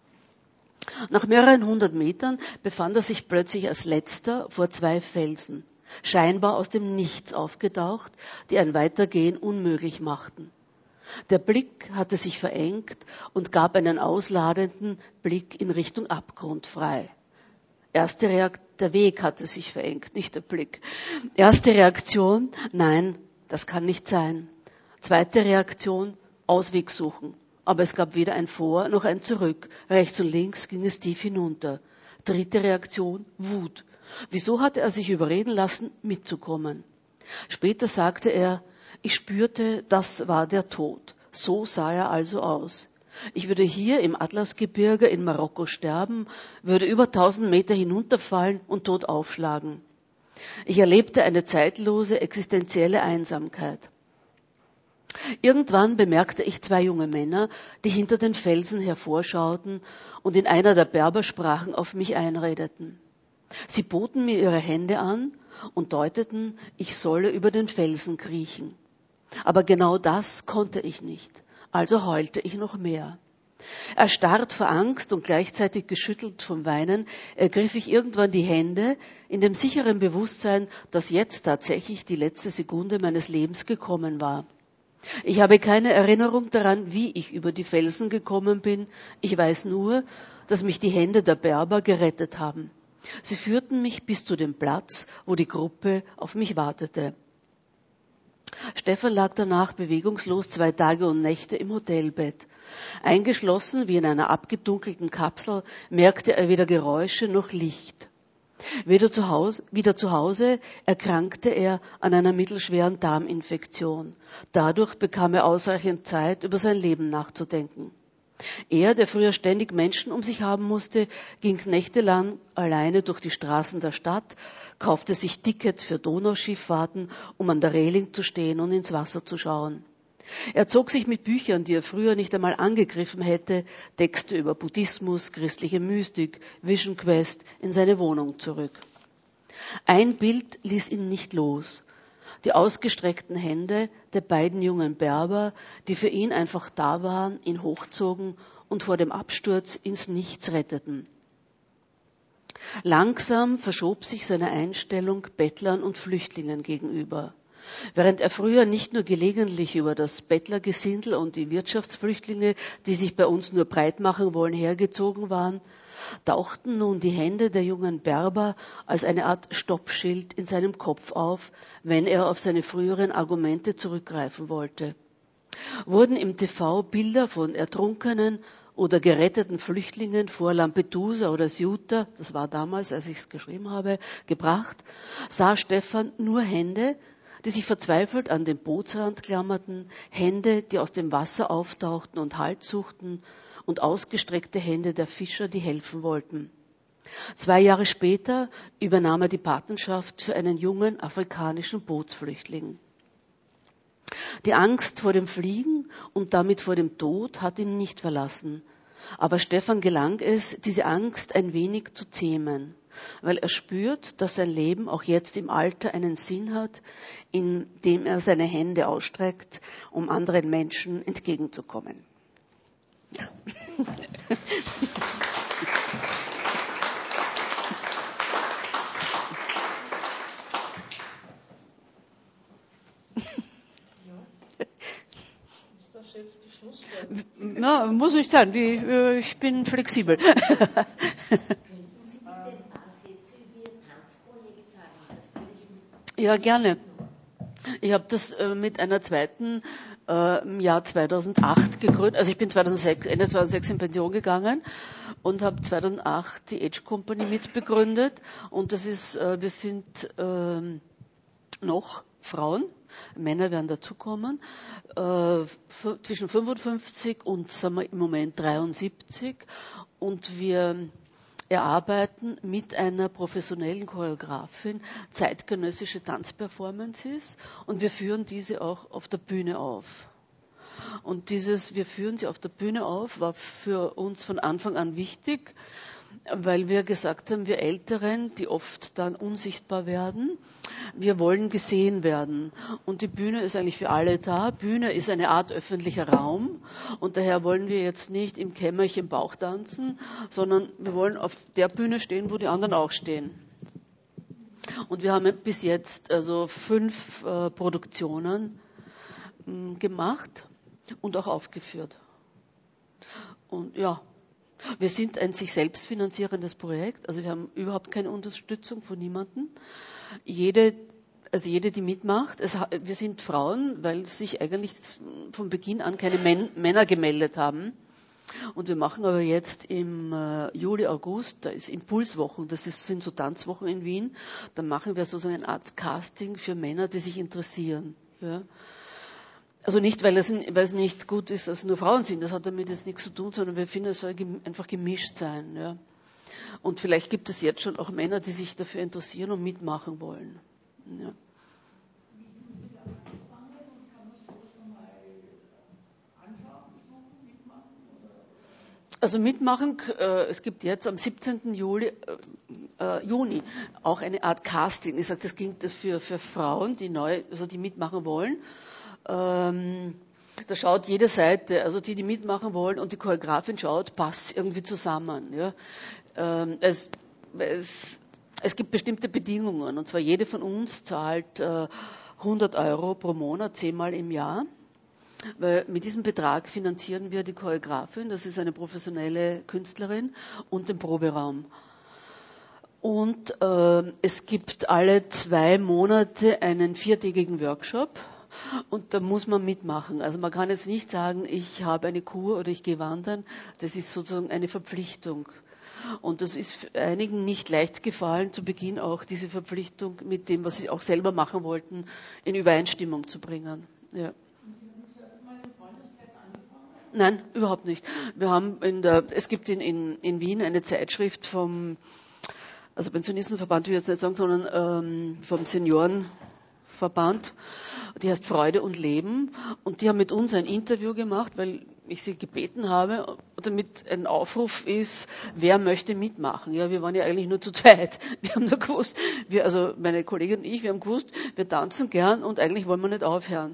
Speaker 2: Nach mehreren hundert Metern befand er sich plötzlich als Letzter vor zwei Felsen, scheinbar aus dem Nichts aufgetaucht, die ein Weitergehen unmöglich machten. Der Blick hatte sich verengt und gab einen ausladenden Blick in Richtung Abgrund frei. Erste Reaktion, der Weg hatte sich verengt, nicht der Blick. Erste Reaktion, nein, das kann nicht sein. Zweite Reaktion, Ausweg suchen. Aber es gab weder ein Vor noch ein Zurück. Rechts und links ging es tief hinunter. Dritte Reaktion, Wut. Wieso hatte er sich überreden lassen, mitzukommen? Später sagte er, ich spürte, das war der Tod. So sah er also aus. Ich würde hier im Atlasgebirge in Marokko sterben, würde über tausend Meter hinunterfallen und tot aufschlagen. Ich erlebte eine zeitlose, existenzielle Einsamkeit. Irgendwann bemerkte ich zwei junge Männer, die hinter den Felsen hervorschauten und in einer der Berbersprachen auf mich einredeten. Sie boten mir ihre Hände an und deuteten, ich solle über den Felsen kriechen. Aber genau das konnte ich nicht, also heulte ich noch mehr. Erstarrt vor Angst und gleichzeitig geschüttelt vom Weinen, ergriff ich irgendwann die Hände, in dem sicheren Bewusstsein, dass jetzt tatsächlich die letzte Sekunde meines Lebens gekommen war. Ich habe keine Erinnerung daran, wie ich über die Felsen gekommen bin. Ich weiß nur, dass mich die Hände der Berber gerettet haben. Sie führten mich bis zu dem Platz, wo die Gruppe auf mich wartete. Stefan lag danach bewegungslos zwei Tage und Nächte im Hotelbett. Eingeschlossen wie in einer abgedunkelten Kapsel merkte er weder Geräusche noch Licht. Weder zu Hause, wieder zu Hause erkrankte er an einer mittelschweren Darminfektion. Dadurch bekam er ausreichend Zeit, über sein Leben nachzudenken. Er, der früher ständig Menschen um sich haben musste, ging nächtelang alleine durch die Straßen der Stadt, kaufte sich Ticket für Donauschifffahrten, um an der Reling zu stehen und ins Wasser zu schauen. Er zog sich mit Büchern, die er früher nicht einmal angegriffen hätte, Texte über Buddhismus, christliche Mystik, Vision Quest, in seine Wohnung zurück. Ein Bild ließ ihn nicht los. Die ausgestreckten Hände der beiden jungen Berber, die für ihn einfach da waren, ihn hochzogen und vor dem Absturz ins Nichts retteten. Langsam verschob sich seine Einstellung Bettlern und Flüchtlingen gegenüber. Während er früher nicht nur gelegentlich über das Bettlergesindel und die Wirtschaftsflüchtlinge, die sich bei uns nur breit machen wollen, hergezogen waren, tauchten nun die Hände der jungen Berber als eine Art Stoppschild in seinem Kopf auf, wenn er auf seine früheren Argumente zurückgreifen wollte. Wurden im T V Bilder von ertrunkenen oder geretteten Flüchtlingen vor Lampedusa oder Ceuta, das war damals, als ich es geschrieben habe, gebracht, sah Stefan nur Hände, die sich verzweifelt an den Bootsrand klammerten, Hände, die aus dem Wasser auftauchten und Halt suchten, und ausgestreckte Hände der Fischer, die helfen wollten. Zwei Jahre später übernahm er die Patenschaft für einen jungen afrikanischen Bootsflüchtling. Die Angst vor dem Fliegen und damit vor dem Tod hat ihn nicht verlassen. Aber Stefan gelang es, diese Angst ein wenig zu zähmen, weil er spürt, dass sein Leben auch jetzt im Alter einen Sinn hat, indem er seine Hände ausstreckt, um anderen Menschen entgegenzukommen. Ja.
Speaker 1: Jetzt die Schlusswort?
Speaker 2: Na, muss nicht sein, wie, ich bin flexibel. Ja, gerne. Ich habe das äh, mit einer zweiten äh, im Jahr zweitausendacht gegründet. Also ich bin zweitausendsechs, Ende zweitausendsechs in Pension gegangen und habe zweitausendacht die Edge Company mitbegründet. Und das ist, äh, wir sind äh, noch Frauen, Männer werden dazukommen, äh, f- zwischen fünfundfünfzig und sagen wir, im Moment dreiundsiebzig. Und wir erarbeiten mit einer professionellen Choreografin zeitgenössische Tanzperformances und wir führen diese auch auf der Bühne auf. Und dieses, wir führen sie auf der Bühne auf, war für uns von Anfang an wichtig, weil wir gesagt haben, wir Älteren, die oft dann unsichtbar werden, wir wollen gesehen werden. Und die Bühne ist eigentlich für alle da. Bühne ist eine Art öffentlicher Raum. Und daher wollen wir jetzt nicht im Kämmerchen Bauch tanzen, sondern wir wollen auf der Bühne stehen, wo die anderen auch stehen. Und wir haben bis jetzt also fünf äh, Produktionen mh, gemacht und auch aufgeführt. Und ja, wir sind ein sich selbst finanzierendes Projekt, also wir haben überhaupt keine Unterstützung von niemandem. Jede, also jede, die mitmacht, es, wir sind Frauen, weil sich eigentlich von Beginn an keine Män- Männer gemeldet haben. Und wir machen aber jetzt im äh, Juli, August, da ist Impulswochen, das ist, sind so Tanzwochen in Wien, da machen wir sozusagen eine Art Casting für Männer, die sich interessieren. Ja. Also nicht, weil es, weil es nicht gut ist, dass nur Frauen sind, das hat damit jetzt nichts zu tun, sondern wir finden, es soll einfach gemischt sein. Ja. Und vielleicht gibt es jetzt schon auch Männer, die sich dafür interessieren und mitmachen wollen. Ja. Also mitmachen, äh, es gibt jetzt am siebzehnten Juli, äh, Juni auch eine Art Casting. Ich sage, das ging für, für Frauen, die neu, also die mitmachen wollen. Ähm, da schaut jede Seite, also die, die mitmachen wollen und die Choreografin schaut, passt irgendwie zusammen. Ja. Ähm, es, es, es gibt bestimmte Bedingungen und zwar jede von uns zahlt äh, hundert Euro pro Monat, zehnmal im Jahr. Weil mit diesem Betrag finanzieren wir die Choreografin, das ist eine professionelle Künstlerin, und den Proberaum. Und äh, es gibt alle zwei Monate einen viertägigen Workshop. Und da muss man mitmachen. Also man kann jetzt nicht sagen, ich habe eine Kur oder ich gehe wandern. Das ist sozusagen eine Verpflichtung. Und das ist einigen nicht leicht gefallen, zu Beginn auch diese Verpflichtung mit dem, was sie auch selber machen wollten, in Übereinstimmung zu bringen. Ja. Nein, überhaupt nicht. Wir haben in der, es gibt in, in, in Wien eine Zeitschrift vom, also Pensionistenverband will ich jetzt nicht sagen, sondern ähm, vom Seniorenverband, die heißt Freude und Leben, und die haben mit uns ein Interview gemacht, weil ich sie gebeten habe, damit ein Aufruf ist, wer möchte mitmachen. Ja, wir waren ja eigentlich nur zu zweit. Wir haben nur gewusst, wir, also meine Kollegin und ich, wir haben gewusst, wir tanzen gern und eigentlich wollen wir nicht aufhören.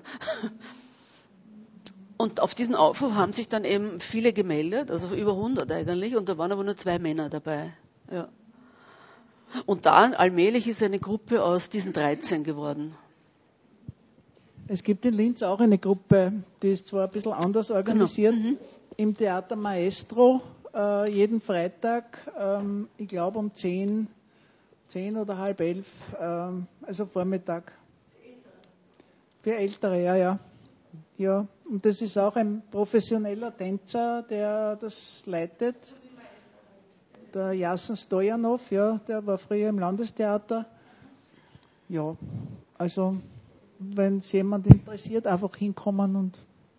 Speaker 2: Und auf diesen Aufruf haben sich dann eben viele gemeldet, also über hundert eigentlich, und da waren aber nur zwei Männer dabei. Ja. Und dann allmählich ist eine Gruppe aus diesen dreizehn geworden.
Speaker 1: Es gibt in Linz auch eine Gruppe, die ist zwar ein bisschen anders organisiert,
Speaker 2: genau. Mhm.
Speaker 1: Im Theater Maestro, äh, jeden Freitag, ähm, ich glaube um zehn, zehn oder halb elf, ähm, also Vormittag. Für Ältere, ja, ja. Ja, und das ist auch ein professioneller Tänzer, der das leitet. Der Jasen Stojanov, ja, der war früher im Landestheater. Ja, also wenn es jemand interessiert, einfach hinkommen und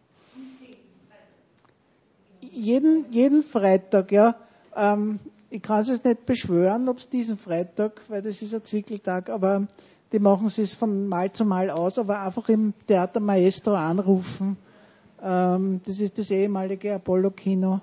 Speaker 1: jeden, jeden Freitag, ja. Ähm, ich kann es jetzt nicht beschwören, ob es diesen Freitag, weil das ist ein Zwickeltag, aber die machen es von Mal zu Mal aus, aber einfach im Theater Maestro anrufen, Ähm, das ist das ehemalige Apollo-Kino.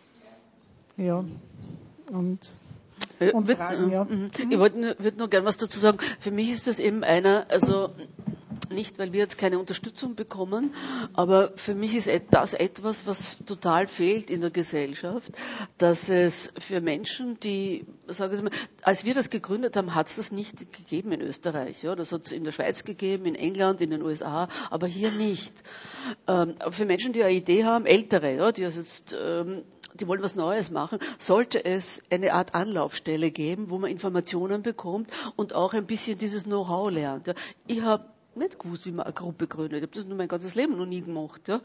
Speaker 1: Ja. Und, und
Speaker 2: Wird,
Speaker 1: Fragen, ja.
Speaker 2: mhm. Ich wollte nur, würd nur gerne was dazu sagen. Für mich ist das eben einer, also nicht, weil wir jetzt keine Unterstützung bekommen, aber für mich ist das etwas, was total fehlt in der Gesellschaft, dass es für Menschen, die, sage ich mal, als wir das gegründet haben, hat es das nicht gegeben in Österreich. Ja, das hat es in der Schweiz gegeben, in England, in den U S A, aber hier nicht. Ähm, aber für Menschen, die eine Idee haben, Ältere, ja, die das jetzt ähm, die wollen was Neues machen, sollte es eine Art Anlaufstelle geben, wo man Informationen bekommt und auch ein bisschen dieses Know-how lernt. Ja. Ich habe nicht gewusst, wie man eine Gruppe gründet. Ich habe das nur mein ganzes Leben noch nie gemacht. Ja.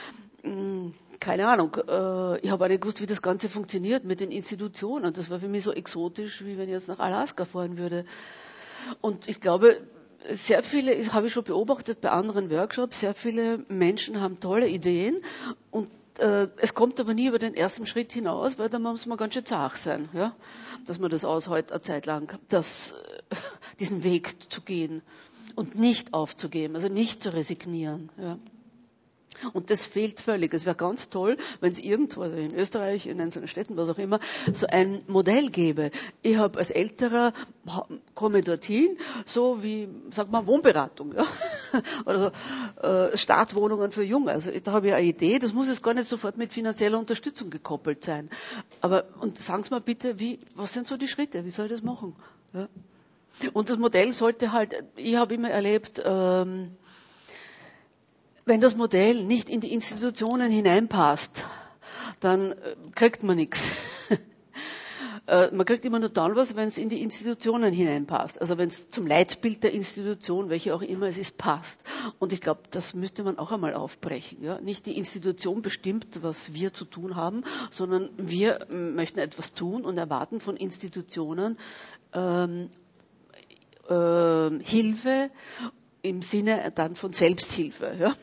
Speaker 2: Keine Ahnung. Ich habe auch nicht gewusst, wie das Ganze funktioniert mit den Institutionen. Das war für mich so exotisch, wie wenn ich jetzt nach Alaska fahren würde. Und ich glaube, sehr viele, das habe ich schon beobachtet bei anderen Workshops, sehr viele Menschen haben tolle Ideen und äh, es kommt aber nie über den ersten Schritt hinaus, weil da muss man ganz schön zart sein, ja, dass man das aushält eine Zeit lang, das, diesen Weg zu gehen und nicht aufzugeben, also nicht zu resignieren. Ja. Und das fehlt völlig. Es wäre ganz toll, wenn es irgendwo, also in Österreich, in einzelnen Städten, was auch immer, so ein Modell gäbe. Ich habe als Älterer, komme dorthin, so wie, sag mal, Wohnberatung, ja? Oder so, äh, Startwohnungen für Junge. Also da habe ich eine Idee, das muss jetzt gar nicht sofort mit finanzieller Unterstützung gekoppelt sein. Aber, und sagen Sie mal bitte, wie, was sind so die Schritte? Wie soll ich das machen? Ja? Und das Modell sollte halt, ich habe immer erlebt, ähm, wenn das Modell nicht in die Institutionen hineinpasst, dann kriegt man nichts. Man kriegt immer nur dann was, wenn es in die Institutionen hineinpasst. Also wenn es zum Leitbild der Institution, welche auch immer es ist, passt. Und ich glaube, das müsste man auch einmal aufbrechen. Ja? Nicht die Institution bestimmt, was wir zu tun haben, sondern wir möchten etwas tun und erwarten von Institutionen ähm, äh, Hilfe im Sinne dann von Selbsthilfe. Ja?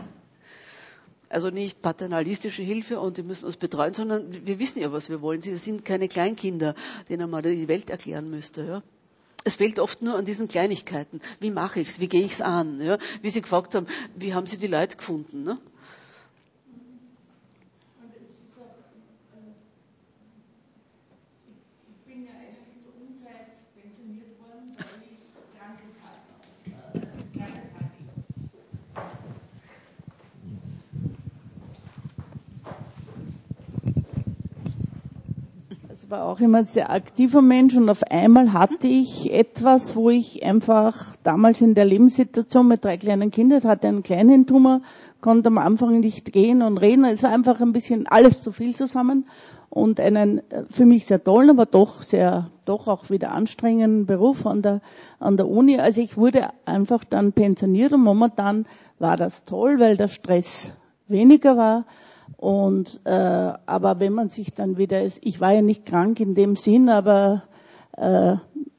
Speaker 2: Also nicht paternalistische Hilfe und die müssen uns betreuen, sondern wir wissen ja, was wir wollen. Sie sind keine Kleinkinder, denen man die Welt erklären müsste. Ja. Es fehlt oft nur an diesen Kleinigkeiten. Wie mache ich's? Wie gehe ich's an? Ja. Wie Sie gefragt haben, wie haben Sie die Leute gefunden? Ne?
Speaker 7: Ich bin ja eigentlich zur Unzeit pensioniert worden, weil ich Krankheit hatte. Krankheit hatte ich. War auch immer ein sehr aktiver Mensch und auf einmal hatte ich etwas, wo ich einfach damals in der Lebenssituation mit drei kleinen Kindern hatte, einen kleinen Tumor, konnte am Anfang nicht gehen und reden. Es war einfach ein bisschen alles zu viel zusammen und einen für mich sehr tollen, aber doch sehr, doch auch wieder anstrengenden Beruf an der, an der Uni. Also ich wurde einfach dann pensioniert und momentan war das toll, weil der Stress weniger war. Und äh, aber wenn man sich dann wieder, ich war ja nicht krank in dem Sinn, aber äh,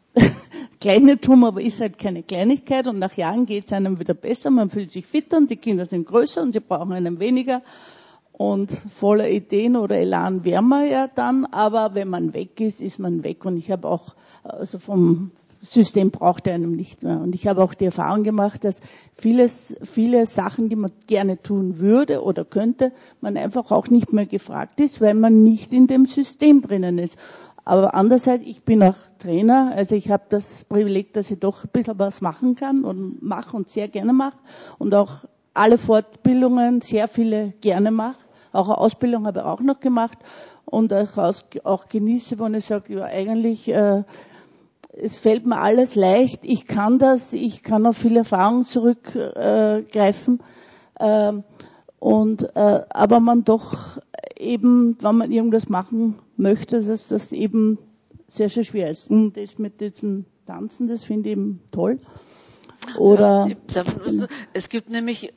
Speaker 7: kleine Tumor ist halt keine Kleinigkeit und nach Jahren geht es einem wieder besser, man fühlt sich fitter und die Kinder sind größer und sie brauchen einen weniger und voller Ideen oder Elan wäre man ja dann, aber wenn man weg ist, ist man weg und ich habe auch also vom System braucht er einem nicht mehr. Und ich habe auch die Erfahrung gemacht, dass vieles, viele Sachen, die man gerne tun würde oder könnte, man einfach auch nicht mehr gefragt ist, weil man nicht in dem System drinnen ist. Aber andererseits, ich bin auch Trainer, also ich habe das Privileg, dass ich doch ein bisschen was machen kann und mache und sehr gerne mache und auch alle Fortbildungen, sehr viele gerne mache. Auch eine Ausbildung habe ich auch noch gemacht und auch, auch genieße, wo ich sage, ja eigentlich, äh, es fällt mir alles leicht, ich kann das, ich kann auf viel Erfahrung zurückgreifen, äh, äh, und äh, aber man doch eben, wenn man irgendwas machen möchte, dass das eben sehr, sehr schwer ist. Und das mit diesem Tanzen, das finde ich eben toll. Oder
Speaker 2: ja, es gibt nämlich,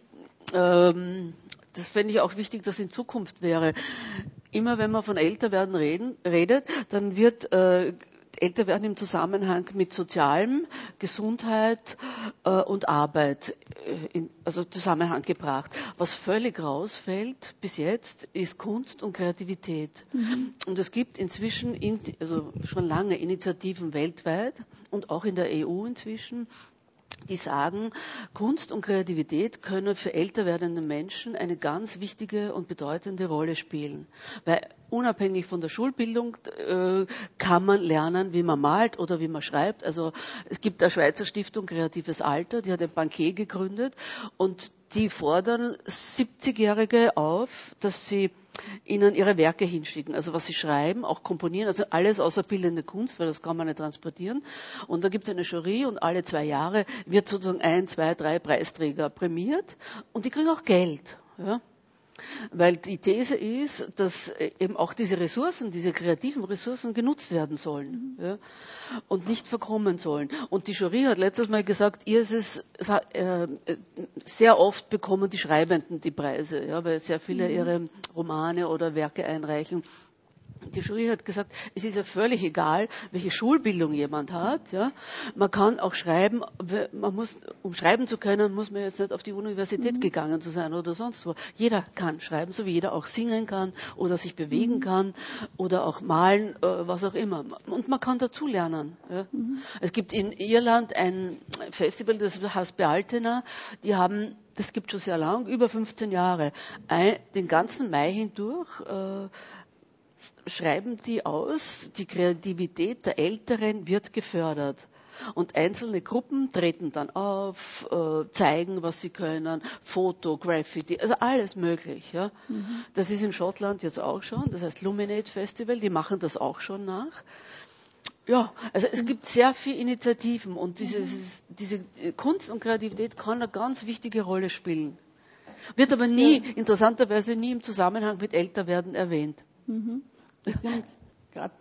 Speaker 2: ähm, das fände ich auch wichtig, dass in Zukunft wäre, immer wenn man von Älterwerden reden, redet, dann wird äh, älter werden im Zusammenhang mit Sozialem, Gesundheit äh, und Arbeit, äh, in, also Zusammenhang gebracht. Was völlig rausfällt bis jetzt, ist Kunst und Kreativität. Mhm. Und es gibt inzwischen, in, also schon lange Initiativen weltweit und auch in der E U inzwischen, die sagen, Kunst und Kreativität können für älter werdende Menschen eine ganz wichtige und bedeutende Rolle spielen. Weil unabhängig von der Schulbildung äh, kann man lernen, wie man malt oder wie man schreibt. Also es gibt eine Schweizer Stiftung Kreatives Alter, die hat ein Bankier gegründet und die fordern siebzigjährige auf, dass sie ihnen ihre Werke hinschicken, also was sie schreiben, auch komponieren, also alles außer bildende Kunst, weil das kann man nicht transportieren. Und da gibt es eine Jury und alle zwei Jahre wird sozusagen ein, zwei, drei Preisträger prämiert und die kriegen auch Geld. Ja? Weil die These ist, dass eben auch diese Ressourcen, diese kreativen Ressourcen genutzt werden sollen, mhm. ja, und nicht verkommen sollen. Und die Jury hat letztes Mal gesagt, ihr ist es, es hat, äh, sehr oft bekommen die Schreibenden die Preise, ja, weil sehr viele mhm. ihre Romane oder Werke einreichen. Die Jury hat gesagt, es ist ja völlig egal, welche Schulbildung jemand hat. Ja. Man kann auch schreiben, man muss, um schreiben zu können, muss man jetzt nicht auf die Universität mhm. gegangen zu sein oder sonst wo. Jeder kann schreiben, so wie jeder auch singen kann oder sich bewegen mhm. kann oder auch malen, äh, was auch immer. Und man kann dazulernen. Ja. Mhm. Es gibt in Irland ein Festival, das heißt Bealtena, die haben, das gibt schon sehr lang, über fünfzehn Jahre, ein, den ganzen Mai hindurch, äh, schreiben die aus, die Kreativität der Älteren wird gefördert. Und einzelne Gruppen treten dann auf, äh, zeigen, was sie können, Foto, Graffiti, also alles möglich. Ja. Mhm. Das ist in Schottland jetzt auch schon, das heißt Luminate Festival, die machen das auch schon nach. Ja, also es gibt sehr viele Initiativen und dieses, diese Kunst und Kreativität kann eine ganz wichtige Rolle spielen. Wird aber nie, interessanterweise nie im Zusammenhang mit Älterwerden erwähnt.
Speaker 7: Mhm. Gerade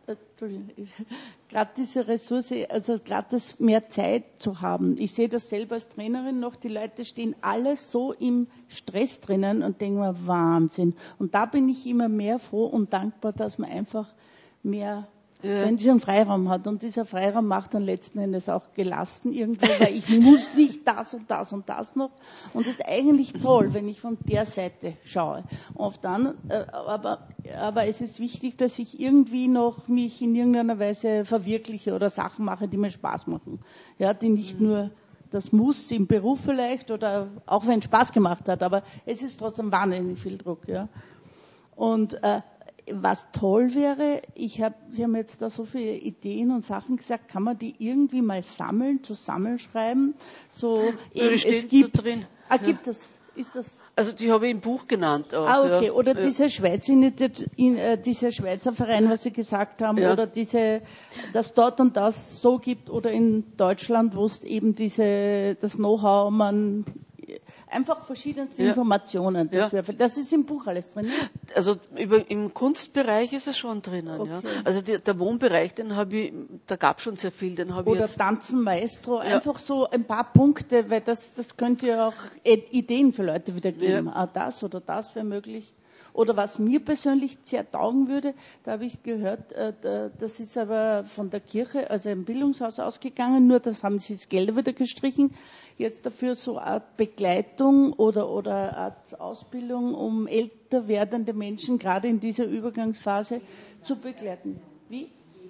Speaker 7: äh, diese Ressource, also gerade das mehr Zeit zu haben. Ich sehe das selber als Trainerin noch, die Leute stehen alle so im Stress drinnen und denken mir, Wahnsinn. Und da bin ich immer mehr froh und dankbar, dass man einfach mehr ja. wenn diesen Freiraum hat. Und dieser Freiraum macht dann letzten Endes auch gelassen irgendwo, weil ich muss nicht das und das und das noch. Und das ist eigentlich toll, wenn ich von der Seite schaue. Oft dann, äh, aber, aber es ist wichtig, dass ich irgendwie noch mich in irgendeiner Weise verwirkliche oder Sachen mache, die mir Spaß machen. Ja, die nicht mhm. nur das muss im Beruf vielleicht oder auch wenn es Spaß gemacht hat, aber es ist trotzdem wahnsinnig viel Druck. Ja. Und äh, was toll wäre, ich hab, Sie haben jetzt da so viele Ideen und Sachen gesagt, kann man die irgendwie mal sammeln, zusammenschreiben? So, eben, es gibt, da drin. Ah, gibt es? Ist das?
Speaker 2: Also die habe ich im Buch genannt. Auch,
Speaker 7: ah, okay.
Speaker 2: Ja.
Speaker 7: Oder ja. dieser Schweizer, dieser Schweizer Verein, was Sie gesagt haben, ja. oder diese, dass dort und das so gibt, oder in Deutschland, wo es eben diese, das Know-how, man einfach verschiedenste ja. Informationen. Das, ja. wär, das ist im Buch alles drin.
Speaker 2: Also über, im Kunstbereich ist es schon drinnen. Okay. Ja. Also die, der Wohnbereich, den habe ich, da gab es schon sehr viel. Den habe ich
Speaker 7: Oder
Speaker 2: jetzt
Speaker 7: Tanzen Maestro, ja. einfach so ein paar Punkte, weil das, das könnte ja auch Ideen für Leute wieder geben. Ja. Ah, das oder das wäre möglich. Oder was mir persönlich sehr taugen würde, da habe ich gehört, das ist aber von der Kirche, also im Bildungshaus ausgegangen, nur das haben sie das Geld wieder gestrichen, jetzt dafür so eine Art Begleitung oder, oder eine Art Ausbildung, um älter werdende Menschen gerade in dieser Übergangsphase zu begleiten. Wie?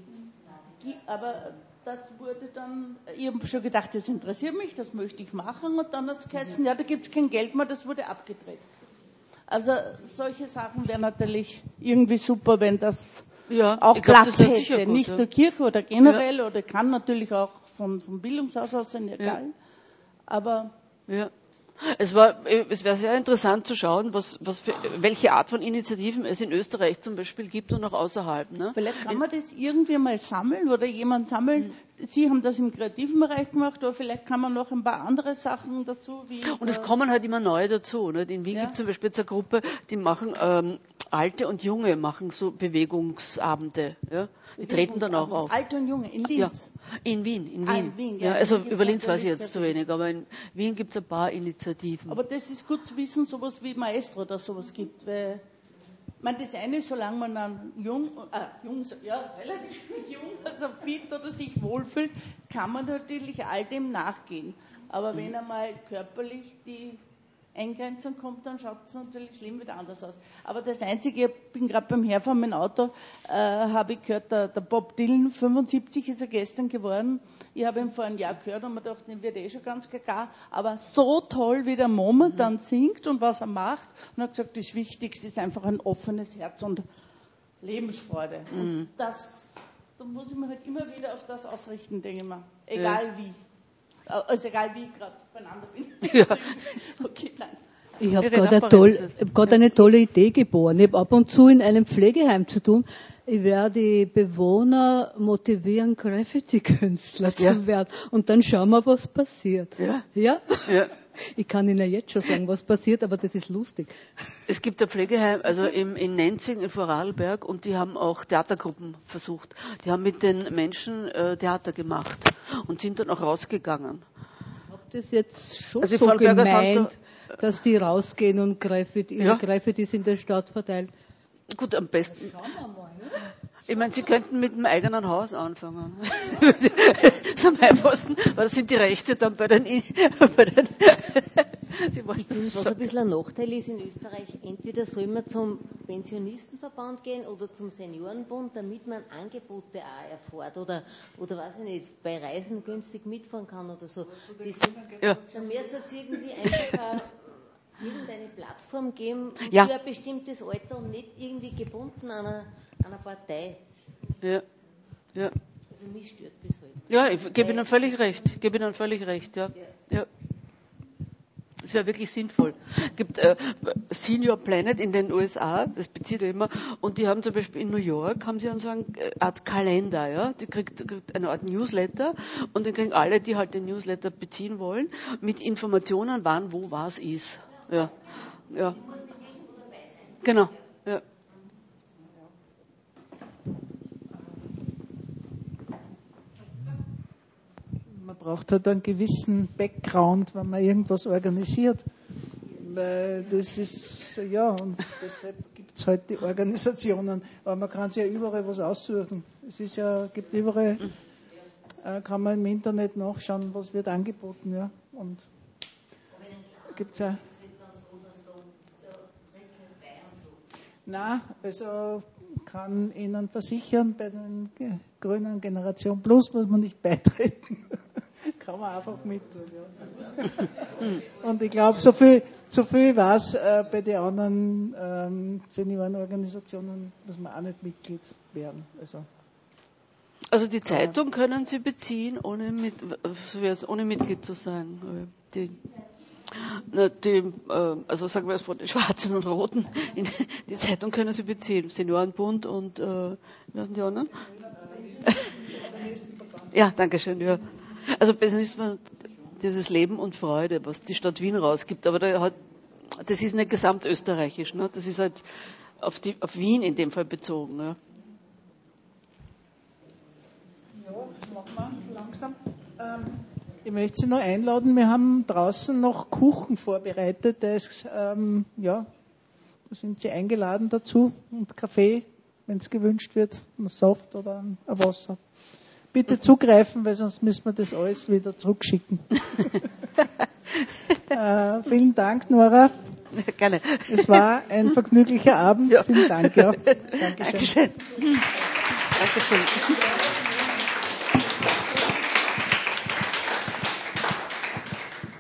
Speaker 7: Aber das wurde dann, ich habe schon gedacht, das interessiert mich, das möchte ich machen, und dann hat es geheißen, ja, da gibt es kein Geld mehr, das wurde abgedreht. Also solche Sachen wären natürlich irgendwie super, wenn das ja, auch Platz glaub, das hätte. Gut, nicht ja. nur Kirche oder generell, ja. oder kann natürlich auch vom, vom Bildungshaus aus sein, egal. Ja. Aber
Speaker 2: ja. Es war, es wäre sehr interessant zu schauen, was, was für, welche Art von Initiativen es in Österreich zum Beispiel gibt und auch außerhalb. Ne?
Speaker 7: Vielleicht kann man das irgendwie mal sammeln oder jemand sammeln. Mhm. Sie haben das im kreativen Bereich gemacht, oder vielleicht kann man noch ein paar andere Sachen dazu. Wie
Speaker 2: und es kommen halt immer neue dazu. Ne? In Wien ja. gibt es zum Beispiel jetzt eine Gruppe, die machen ähm, Alte und Junge machen so Bewegungsabende. Ja? Die treten dann auch auf.
Speaker 7: Alte und Junge, in Linz?
Speaker 2: Ja, in Wien. In Wien, ah, in Wien ja. Ja, also über Linz weiß ich jetzt zu wenig, aber in Wien gibt es ein paar Initiativen.
Speaker 7: Aber das ist gut zu wissen, sowas wie Maestro, dass sowas gibt. Weil, ich meine, das eine, solange man dann jung, äh, jung, ja, relativ jung, also fit oder sich wohlfühlt, kann man natürlich all dem nachgehen. Aber mhm. wenn einmal körperlich die Eingrenzung kommt, dann schaut es natürlich schlimm wieder anders aus. Aber das Einzige, ich bin gerade beim Herfahren mit dem Auto, äh, habe ich gehört, der, der Bob Dylan, fünfundsiebzig ist er gestern geworden. Ich habe ihn vor einem Jahr gehört und mir gedacht, den wird eh schon ganz gaga. Aber so toll, wie der momentan mhm. singt und was er macht. Und er hat gesagt, das Wichtigste ist einfach ein offenes Herz und Lebensfreude. Mhm. Und das, da muss ich mir halt immer wieder auf das ausrichten, denke ich mir. Egal ja. wie. Also egal wie ich gerade beieinander bin. Ja. Okay, nein.
Speaker 8: Ich habe gerade eine, toll, hab eine tolle Idee geboren. Ich habe ab und zu in einem Pflegeheim zu tun. Ich werde die Bewohner motivieren, Graffiti-Künstler ja. zu werden. Und dann schauen wir, was passiert. Ja? Ja? Ja. Ich kann Ihnen jetzt schon sagen, was passiert, aber das ist lustig.
Speaker 2: Es gibt ein Pflegeheim, also im, in Nenzing, in Vorarlberg, und die haben auch Theatergruppen versucht. Die haben mit den Menschen äh, Theater gemacht und sind dann auch rausgegangen.
Speaker 8: Ich habe das jetzt schon also so gemeint, da, dass die rausgehen und Graffiti, ihre ja. Graffitis in der Stadt verteilen.
Speaker 2: Gut, am besten. Schauen wir mal, ne? Ich meine, Sie könnten mit dem eigenen Haus anfangen. Das ist am einfachsten, weil das sind die Rechte dann bei den... Bei den
Speaker 13: Sie wollen ich was ein bisschen ein Nachteil ist in Österreich, entweder soll man zum Pensionistenverband gehen oder zum Seniorenbund, damit man Angebote auch erfährt oder, oder weiß ich nicht, bei Reisen günstig mitfahren kann oder so. Das, ja. Dann müsste es irgendwie einfach irgendeine Plattform geben
Speaker 2: ja.
Speaker 13: für ein bestimmtes Alter und nicht irgendwie gebunden an einer, an einer Partei.
Speaker 2: Ja. Ja.
Speaker 13: Also mich stört das halt.
Speaker 2: Ja, ich gebe Ihnen völlig recht. Ich gebe Ihnen völlig recht, ja. ja. ja. Das wäre wirklich sinnvoll. Es gibt äh, Senior Planet in den U S A, das bezieht er immer, und die haben zum Beispiel in New York, haben sie so eine Art Kalender, ja, die kriegt, kriegt eine Art Newsletter und den kriegen alle, die halt den Newsletter beziehen wollen, mit Informationen, wann, wo, was ist. Ja, ja. Genau, ja.
Speaker 1: Man braucht halt einen gewissen Background, wenn man irgendwas organisiert. Weil das ist, ja, und deshalb gibt es halt die Organisationen. Aber man kann sich ja überall was aussuchen. Es ist ja, gibt überall, äh, kann man im Internet nachschauen, was wird angeboten, ja. Und gibt's ja. Nein, also kann Ihnen versichern, bei den Grünen Generation Plus muss man nicht beitreten. Kann man einfach mit. Ja. Und ich glaube, so viel, so viel war es äh, bei den anderen ähm, Seniorenorganisationen, muss man auch nicht Mitglied werden. Also,
Speaker 2: also die Zeitung äh, können Sie beziehen, ohne, mit, ohne Mitglied zu sein. Die, die, äh, also sagen wir es von den Schwarzen und Roten, in, die Zeitung können Sie beziehen. Seniorenbund und, äh, wie sind die anderen? Ja, danke schön, ja. Also Pensionismus, dieses Leben und Freude, was die Stadt Wien rausgibt, aber da hat, das ist nicht gesamtösterreichisch, ne? Das ist halt auf, die, auf Wien in dem Fall bezogen. Ja,
Speaker 1: ja machen wir langsam. Ähm, ich möchte Sie noch einladen, wir haben draußen noch Kuchen vorbereitet, der ist, ähm, ja, da sind Sie eingeladen dazu und Kaffee, wenn es gewünscht wird, ein Saft oder ein Wasser. Bitte zugreifen, weil sonst müssen wir das alles wieder zurückschicken. äh, vielen Dank, Nora.
Speaker 2: Gerne.
Speaker 1: Es war ein vergnüglicher Abend. Ja. Vielen Dank. Ja. Dankeschön.
Speaker 2: Dankeschön. Dankeschön.